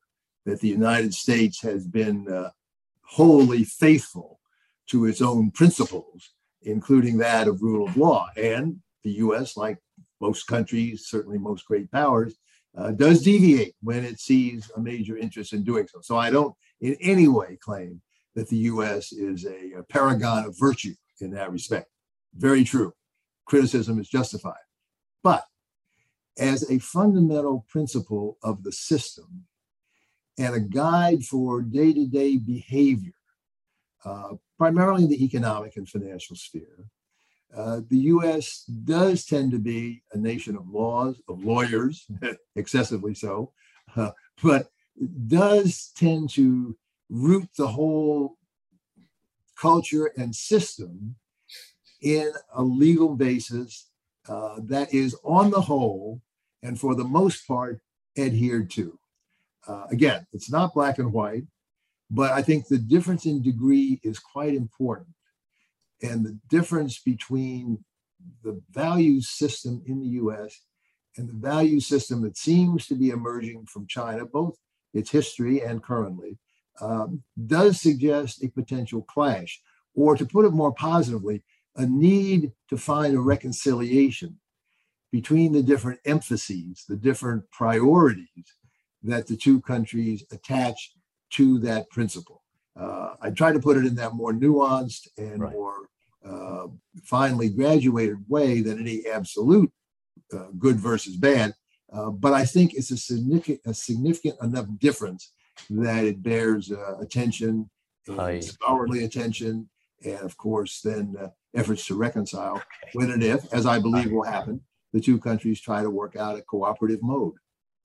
S2: that the United States has been uh, wholly faithful to its own principles, including that of rule of law. And the U S, like most countries, certainly most great powers, uh, does deviate when it sees a major interest in doing so. So I don't in any way claim that the U S is a, a paragon of virtue in that respect. Very true. Criticism is justified. But as a fundamental principle of the system and a guide for day-to-day behavior, uh, primarily in the economic and financial sphere, uh, the U S does tend to be a nation of laws, of lawyers, excessively so, uh, but does tend to root the whole culture and system in a legal basis uh, that is on the whole and for the most part adhered to. Uh, again, it's not black and white, but I think the difference in degree is quite important. And the difference between the value system in the U S and the value system that seems to be emerging from China, both its history and currently, um, does suggest a potential clash, or to put it more positively, a need to find a reconciliation between the different emphases, the different priorities that the two countries attach to that principle. Uh, I try to put it in that more nuanced and right. more uh, finely graduated way than any absolute uh, good versus bad. Uh, but I think it's a significant, a significant enough difference that it bears uh, attention, and I... scholarly attention, and of course, then uh, efforts to reconcile okay. when and if, as I believe will happen, the two countries try to work out a cooperative mode.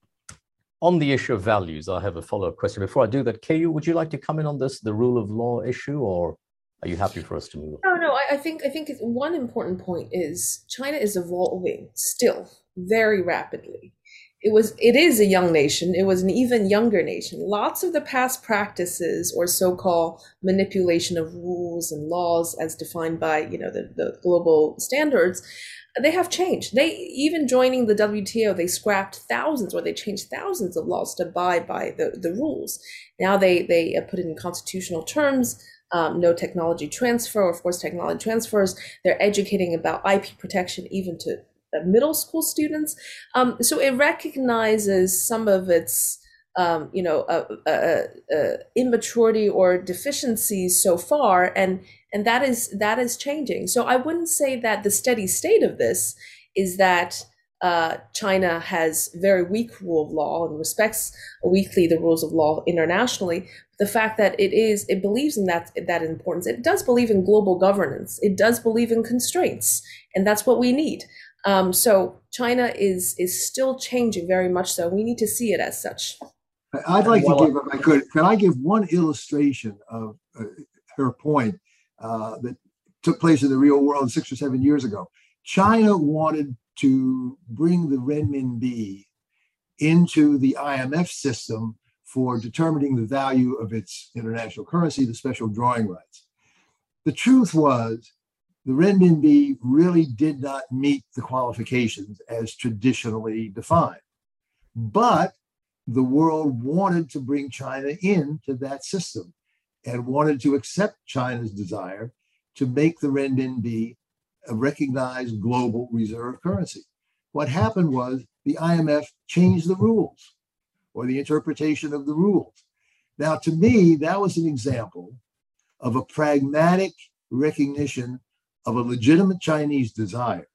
S1: On the issue of values, I have a follow-up question. Before I do that, Keiyu, would you like to comment on this, the rule of law issue, or are you happy for us to move on?
S3: No, no, I, I think I think one important point is China is evolving still very rapidly. It was, it is a young nation. It was an even younger nation. Lots of the past practices or so-called manipulation of rules and laws as defined by, you know, the, the global standards, they have changed. They, even joining the W T O, they scrapped thousands or they changed thousands of laws to abide by the, the rules. Now they, they put it in constitutional terms, um, no technology transfer or forced technology transfers. They're educating about I P protection even to middle school students. Um, so it recognizes some of its, um, you know, uh, uh, uh, immaturity or deficiencies so far, and and that is that is changing. So I wouldn't say that the steady state of this is that uh, China has very weak rule of law and respects weakly the rules of law internationally. The fact that it is, it believes in that that importance. It does believe in global governance. It does believe in constraints, and that's what we need. Um, so China is is still changing very much so. We need to see it as such.
S2: I'd like to give, if I could, could I give one illustration of uh, her point uh, that took place in the real world six or seven years ago. China wanted to bring the renminbi into the I M F system for determining the value of its international currency, the special drawing rights. The truth was, the renminbi really did not meet the qualifications as traditionally defined. But the world wanted to bring China into that system and wanted to accept China's desire to make the renminbi a recognized global reserve currency. What happened was the I M F changed the rules or the interpretation of the rules. Now, to me, that was an example of a pragmatic recognition of a legitimate Chinese desire,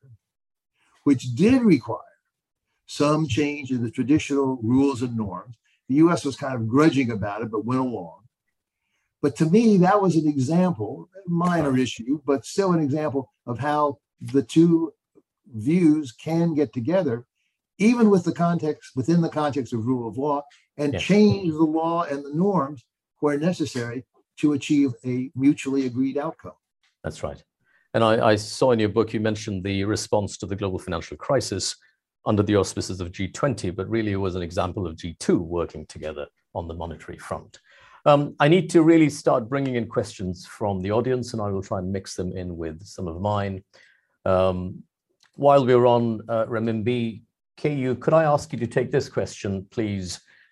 S2: which did require some change in the traditional rules and norms. The U S was kind of grudging about it, but went along. But to me, that was an example, a minor issue, but still an example of how the two views can get together, even with the context, within the context of rule of law, and yes. change the law and the norms where necessary to achieve a mutually agreed outcome.
S1: That's right. And I, I saw in your book, you mentioned the response to the global financial crisis under the auspices of G twenty, but really it was an example of G two working together on the monetary front. Um, I need to really start bringing in questions from the audience, and I will try and mix them in with some of mine. Um, while we're on uh, renminbi, Keiyu, could I ask you to take this question, please?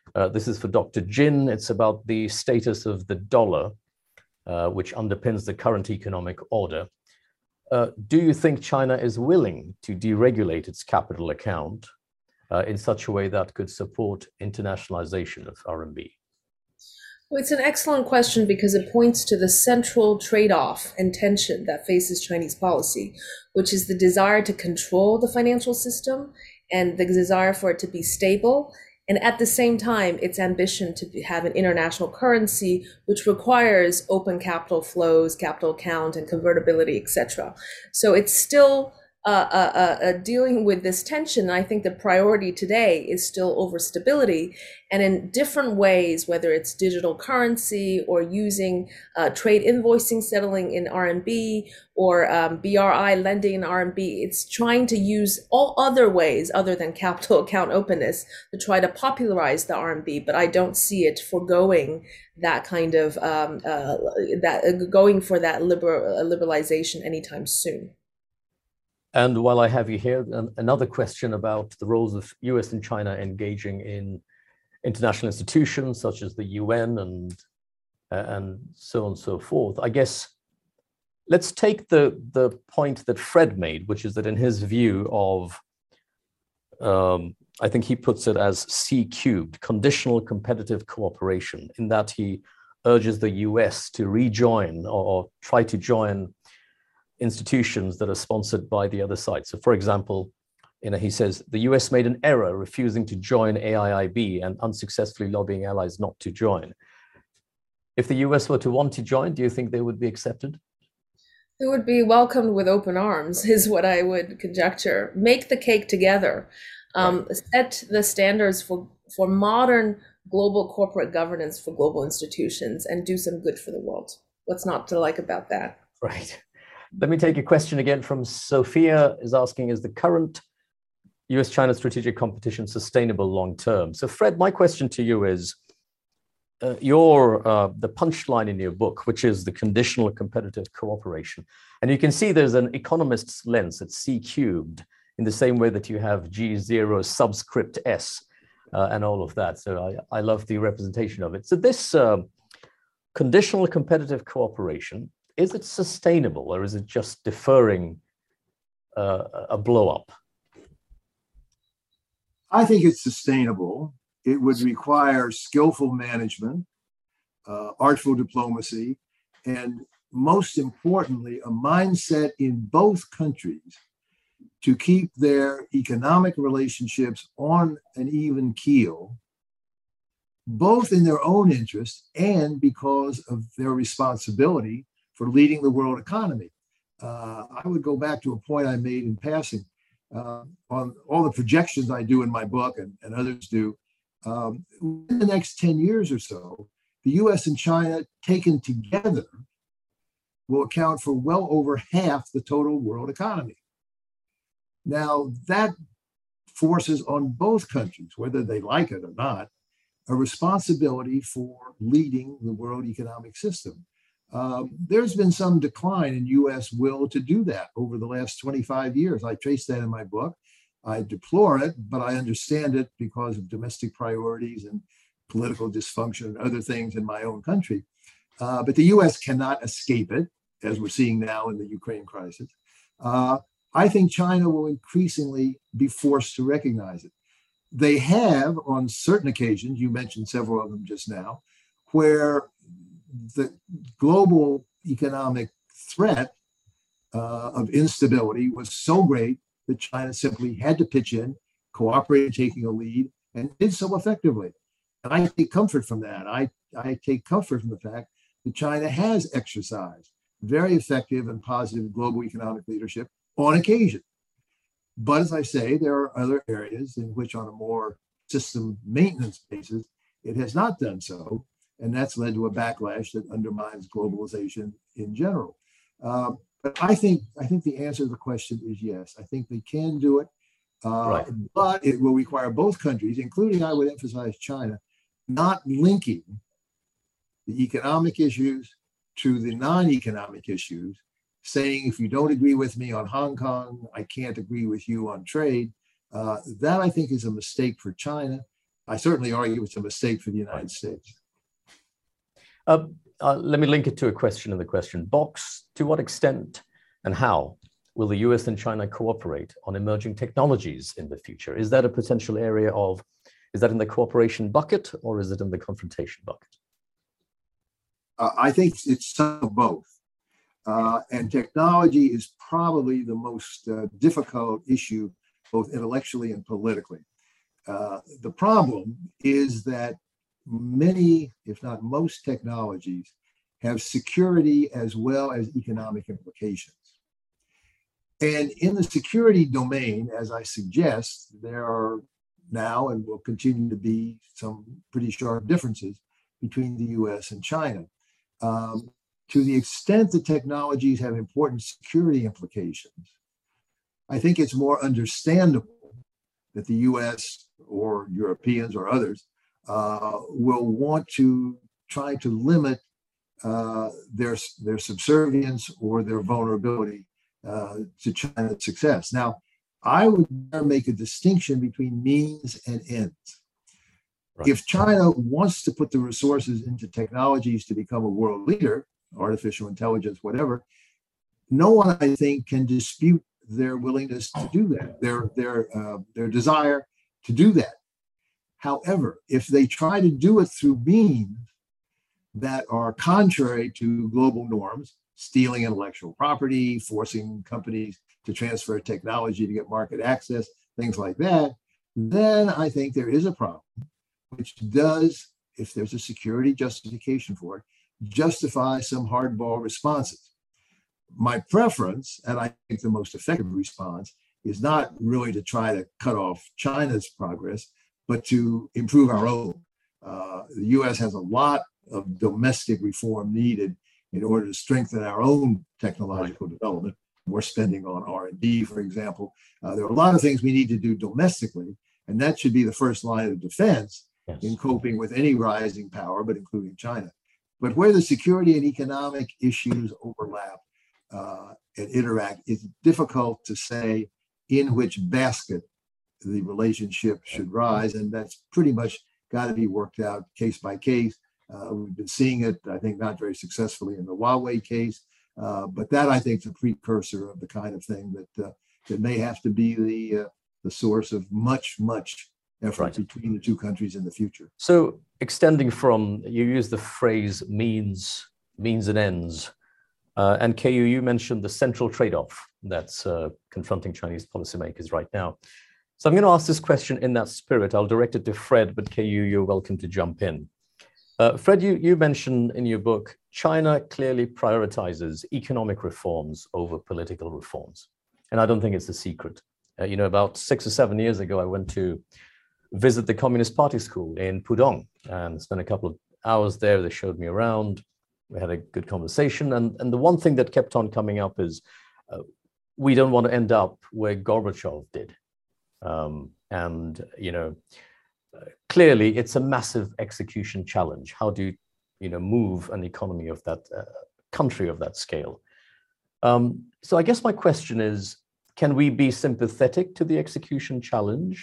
S1: Uh, this is for Doctor Jin. It's about the status of the dollar, uh, which underpins the current economic order. Uh, do you think China is willing to deregulate its capital account uh, in such a way that could support internationalization of R M B?
S3: Well, it's an excellent question because it points to the central trade-off and tension that faces Chinese policy, which is the desire to control the financial system and the desire for it to be stable, and at the same time, its ambition to have an international currency, which requires open capital flows, capital account, and convertibility, et cetera. So it's still uh, uh, uh, dealing with this tension. And I think the priority today is still over stability, and in different ways, whether it's digital currency or using uh, trade invoicing settling in R M B or um, B R I lending in R M B. It's trying to use all other ways other than capital account openness to try to popularize the R M B, but I don't see it foregoing that kind of um, uh, that uh, going for that liber- liberalization anytime soon.
S1: And while I have you here, another question about the roles of U S and China engaging in international institutions such as the U N and and so on and so forth. I guess let's take the the point that Fred made, which is that in his view of, um, I think he puts it as C cubed, conditional competitive cooperation, in that he urges the U S to rejoin or, or try to join institutions that are sponsored by the other side. So for example, you know, he says the U S made an error refusing to join A I I B and unsuccessfully lobbying allies not to join. If the U S were to want to join, do you think they would be accepted?
S3: They would be welcomed with open arms, is what I would conjecture. Make the cake together. Um, right. Set the standards for, for modern global corporate governance for global institutions and do some good for the world. What's not to like about that?
S1: Right. Let me take a question again from Sophia, is asking, is the current U S China strategic competition sustainable long term? So Fred, my question to you is, uh, your uh, the punchline in your book, which is the conditional competitive cooperation. And you can see there's an economist's lens, it's C cubed, in the same way that you have G zero subscript S uh, and all of that. So I, I love the representation of it. So this uh, conditional competitive cooperation, is it sustainable, or is it just deferring uh, a blow up?
S2: I think it's sustainable. It would require skillful management, uh, artful diplomacy, and most importantly, a mindset in both countries to keep their economic relationships on an even keel, both in their own interest and because of their responsibility for leading the world economy. Uh, I would go back to a point I made in passing. Uh, on all the projections I do in my book and, and others do, um, in the next ten years or so, the U S and China taken together will account for well over half the total world economy. Now, that forces on both countries, whether they like it or not, a responsibility for leading the world economic system. Um, there's been some decline in U S will to do that over the last twenty-five years. I trace that in my book. I deplore it, but I understand it because of domestic priorities and political dysfunction and other things in my own country. Uh, but the U S cannot escape it, as we're seeing now in the Ukraine crisis. Uh, I think China will increasingly be forced to recognize it. They have, on certain occasions, you mentioned several of them just now, where the global economic threat uh, of instability was so great that China simply had to pitch in, cooperate in taking a lead, and did so effectively. And I take comfort from that. I, I take comfort from the fact that China has exercised very effective and positive global economic leadership on occasion. But as I say, there are other areas in which, on a more system maintenance basis, it has not done so. And that's led to a backlash that undermines globalization in general. Uh, but I think I think the answer to the question is yes. I think they can do it, uh, right. But it will require both countries, including, I would emphasize, China, not linking the economic issues to the non-economic issues, saying if you don't agree with me on Hong Kong, I can't agree with you on trade. Uh, that, I think, is a mistake for China. I certainly argue it's a mistake for the United States.
S1: Uh, uh, let me link it to a question in the question box. To what extent and how will the U S and China cooperate on emerging technologies in the future? Is that a potential area of, is that in the cooperation bucket or is it in the confrontation bucket?
S2: Uh, I think it's some of both. Uh, and technology is probably the most uh, difficult issue, both intellectually and politically. Uh, the problem is that many, if not most technologies, have security as well as economic implications. And in the security domain, as I suggest, there are now and will continue to be some pretty sharp differences between the U S and China. Um, to the extent that technologies have important security implications, I think it's more understandable that the U S or Europeans or others uh, will want to try to limit uh, their, their subservience or their vulnerability uh, to China's success. Now, I would make a distinction between means and ends. Right. If China wants to put the resources into technologies to become a world leader, artificial intelligence, whatever, no one, I think, can dispute their willingness to do that, their, their, uh, their desire to do that. However, if they try to do it through means that are contrary to global norms, stealing intellectual property, forcing companies to transfer technology to get market access, things like that, then I think there is a problem, which does, if there's a security justification for it, justify some hardball responses. My preference, and I think the most effective response, is not really to try to cut off China's progress, but to improve our own. Uh, the U S has a lot of domestic reform needed in order to strengthen our own technological development. More spending on R and D, for example. Uh, there are a lot of things we need to do domestically, and that should be the first line of defense yes. in coping with any rising power, but including China. But where the security and economic issues overlap uh, and interact, it's difficult to say in which basket the relationship should rise, and that's pretty much got to be worked out case by case. Uh, we've been seeing it, I think, not very successfully in the Huawei case, uh, but that, I think, is a precursor of the kind of thing that uh, that may have to be the uh, the source of much, much effort right. between the two countries in the future. So,
S1: extending from, you use the phrase means, means and ends, uh, and Ke Yu, you mentioned the central trade-off that's uh, confronting Chinese policymakers right now. So I'm going to ask this question in that spirit. I'll direct it to Fred, but Ke Yu, you're welcome to jump in. Uh, Fred, you, you mentioned in your book, China clearly prioritizes economic reforms over political reforms. And I don't think it's a secret. Uh, you know, about six or seven years ago, I went to visit the Communist Party school in Pudong and spent a couple of hours there. They showed me around. We had a good conversation. And, and the one thing that kept on coming up is uh, we don't want to end up where Gorbachev did. Um, and, you know, Uh, clearly, it's a massive execution challenge. How do you, you know, move an economy of that uh, country of that scale? Um, so I guess my question is, can we be sympathetic to the execution challenge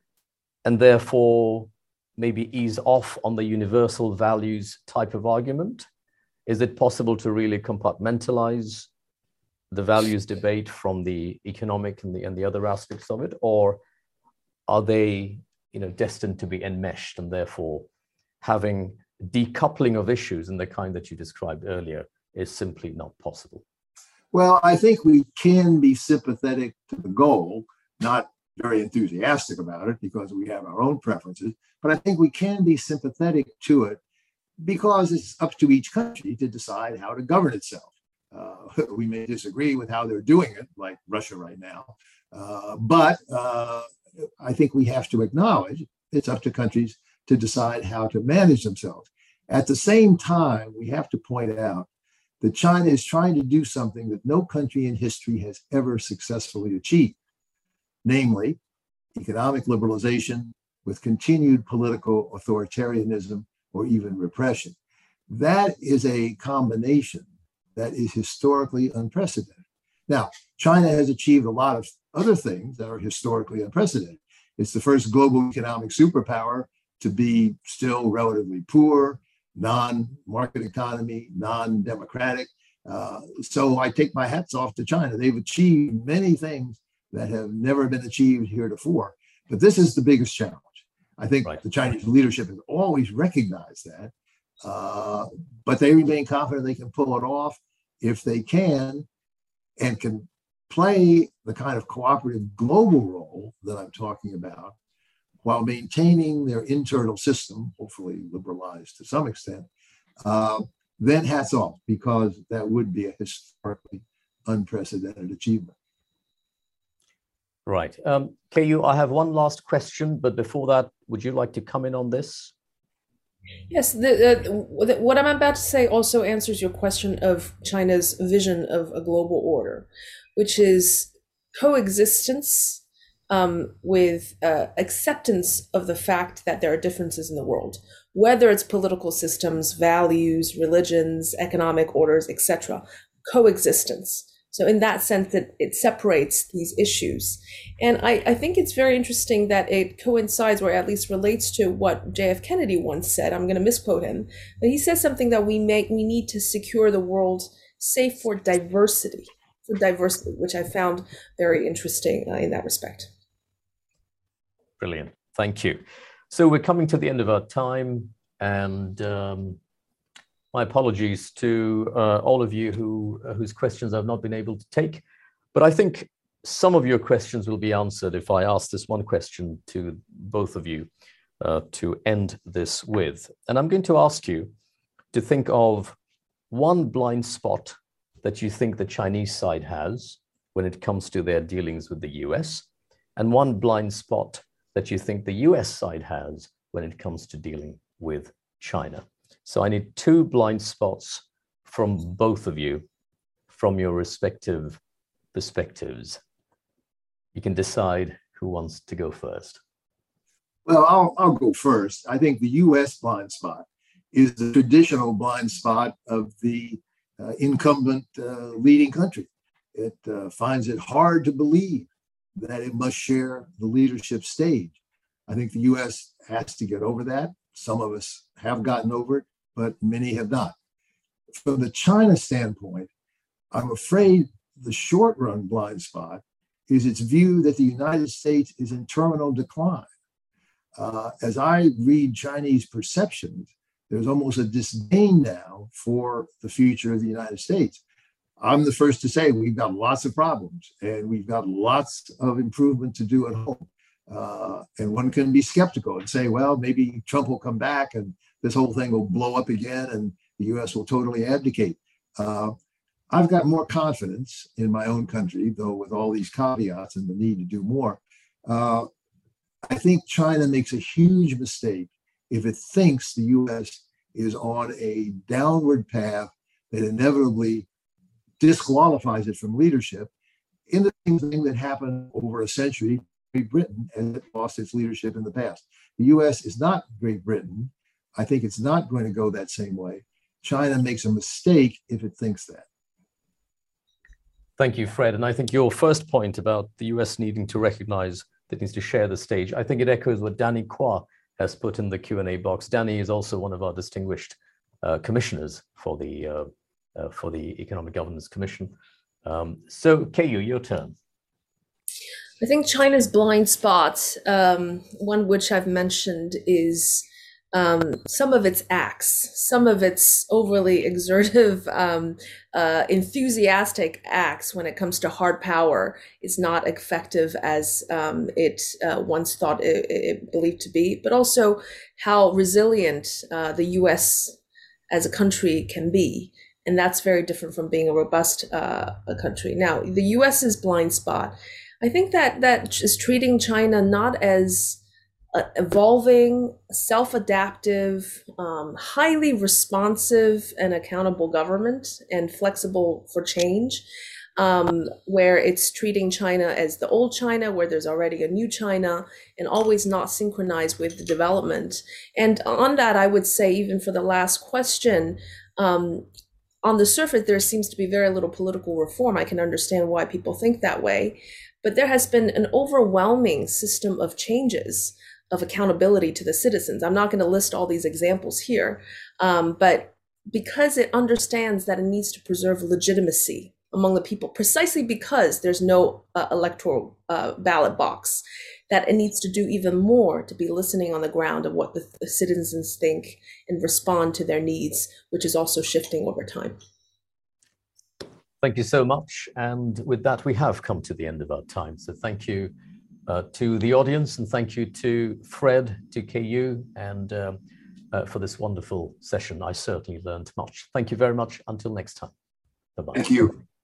S1: and therefore maybe ease off on the universal values type of argument? Is it possible to really compartmentalize the values debate from the economic and the, and the other aspects of it? Or are they you know, destined to be enmeshed, and therefore having decoupling of issues in the kind that you described earlier is simply not possible?
S2: Well, I think we can be sympathetic to the goal, not very enthusiastic about it because we have our own preferences, but I think we can be sympathetic to it because it's up to each country to decide how to govern itself. Uh, we may disagree with how they're doing it, like Russia right now, uh, but uh, I think we have to acknowledge it's up to countries to decide how to manage themselves. At the same time, we have to point out that China is trying to do something that no country in history has ever successfully achieved, namely economic liberalization with continued political authoritarianism or even repression. That is a combination that is historically unprecedented. Now, China has achieved a lot of other things that are historically unprecedented. It's the first global economic superpower to be still relatively poor, non-market economy, non-democratic. Uh, so I take my hats off to China. They've achieved many things that have never been achieved heretofore. But this is the biggest challenge. I think right. the Chinese leadership has always recognized that, uh, but they remain confident they can pull it off if they can, and can play the kind of cooperative global role that I'm talking about while maintaining their internal system, hopefully liberalized to some extent. Uh, then hats off, because that would be a historically unprecedented achievement.
S1: Right. Um, K U, I have one last question, but before that, would you like to come in on this?
S3: Yes, the, the, what I'm about to say also answers your question of China's vision of a global order, which is coexistence um, with uh, acceptance of the fact that there are differences in the world, whether it's political systems, values, religions, economic orders, et cetera. Coexistence. So in that sense, that it separates these issues. And I, I think it's very interesting that it coincides, or at least relates to what J F Kennedy once said. I'm going to misquote him, but he says something that we make, we need to secure the world safe for diversity, for diversity, which I found very interesting uh, in that respect.
S1: Brilliant. Thank you. So we're coming to the end of our time, and um, my apologies to uh, all of you who uh, whose questions I've not been able to take, but I think some of your questions will be answered if I ask this one question to both of you uh, to end this with. And I'm going to ask you to think of one blind spot that you think the Chinese side has when it comes to their dealings with the U S, and one blind spot that you think the U S side has when it comes to dealing with China. So I need two blind spots from both of you from your respective perspectives. You can decide who wants to go first.
S2: Well, I'll, I'll go first. I think the U S blind spot is the traditional blind spot of the uh, incumbent uh, leading country. It uh, finds it hard to believe that it must share the leadership stage. I think the U S has to get over that. Some of us have gotten over it, but many have not. From the China standpoint, I'm afraid the short run blind spot is its view that the United States is in terminal decline. Uh, as I read Chinese perceptions, there's almost a disdain now for the future of the United States. I'm the first to say we've got lots of problems and we've got lots of improvement to do at home. Uh, and one can be skeptical and say, well, maybe Trump will come back and this whole thing will blow up again and the U S will totally abdicate. Uh, I've got more confidence in my own country, though with all these caveats and the need to do more. Uh, I think China makes a huge mistake if it thinks the U S is on a downward path that inevitably disqualifies it from leadership in the same thing that happened over a century. Great Britain, and it lost its leadership in the past. The U S is not Great Britain. I think it's not going to go that same way. China makes a mistake if it thinks that.
S1: Thank you, Fred. And I think your first point about the U S needing to recognize that it needs to share the stage, I think it echoes what Danny Kwa has put in the Q and A box. Danny is also one of our distinguished uh, commissioners for the uh, uh, for the Economic Governance Commission. Um, so, K U, your turn.
S3: I think China's blind spot, um, one which I've mentioned, is um, some of its acts, some of its overly exertive, um, uh, enthusiastic acts when it comes to hard power is not effective as um, it uh, once thought it, it believed to be, but also how resilient uh, the U S as a country can be. And that's very different from being a robust uh, a country. Now, the U S's blind spot, I think that that is treating China not as uh, evolving, self-adaptive, um, highly responsive and accountable government and flexible for change, um, where it's treating China as the old China, where there's already a new China, and always not synchronized with the development. And on that, I would say, even for the last question, um, on the surface, there seems to be very little political reform. I can understand why people think that way. But there has been an overwhelming system of changes of accountability to the citizens. I'm not going to list all these examples here, um, but because it understands that it needs to preserve legitimacy among the people, precisely because there's no uh, electoral uh, ballot box, that it needs to do even more to be listening on the ground of what the, the citizens think and respond to their needs, which is also shifting over time.
S1: Thank you so much. And with that, we have come to the end of our time. So thank you uh, to the audience, and thank you to Fred, to K U, and um, uh, for this wonderful session. I certainly learned much. Thank you very much. Until next time. Bye-bye.
S2: Thank you.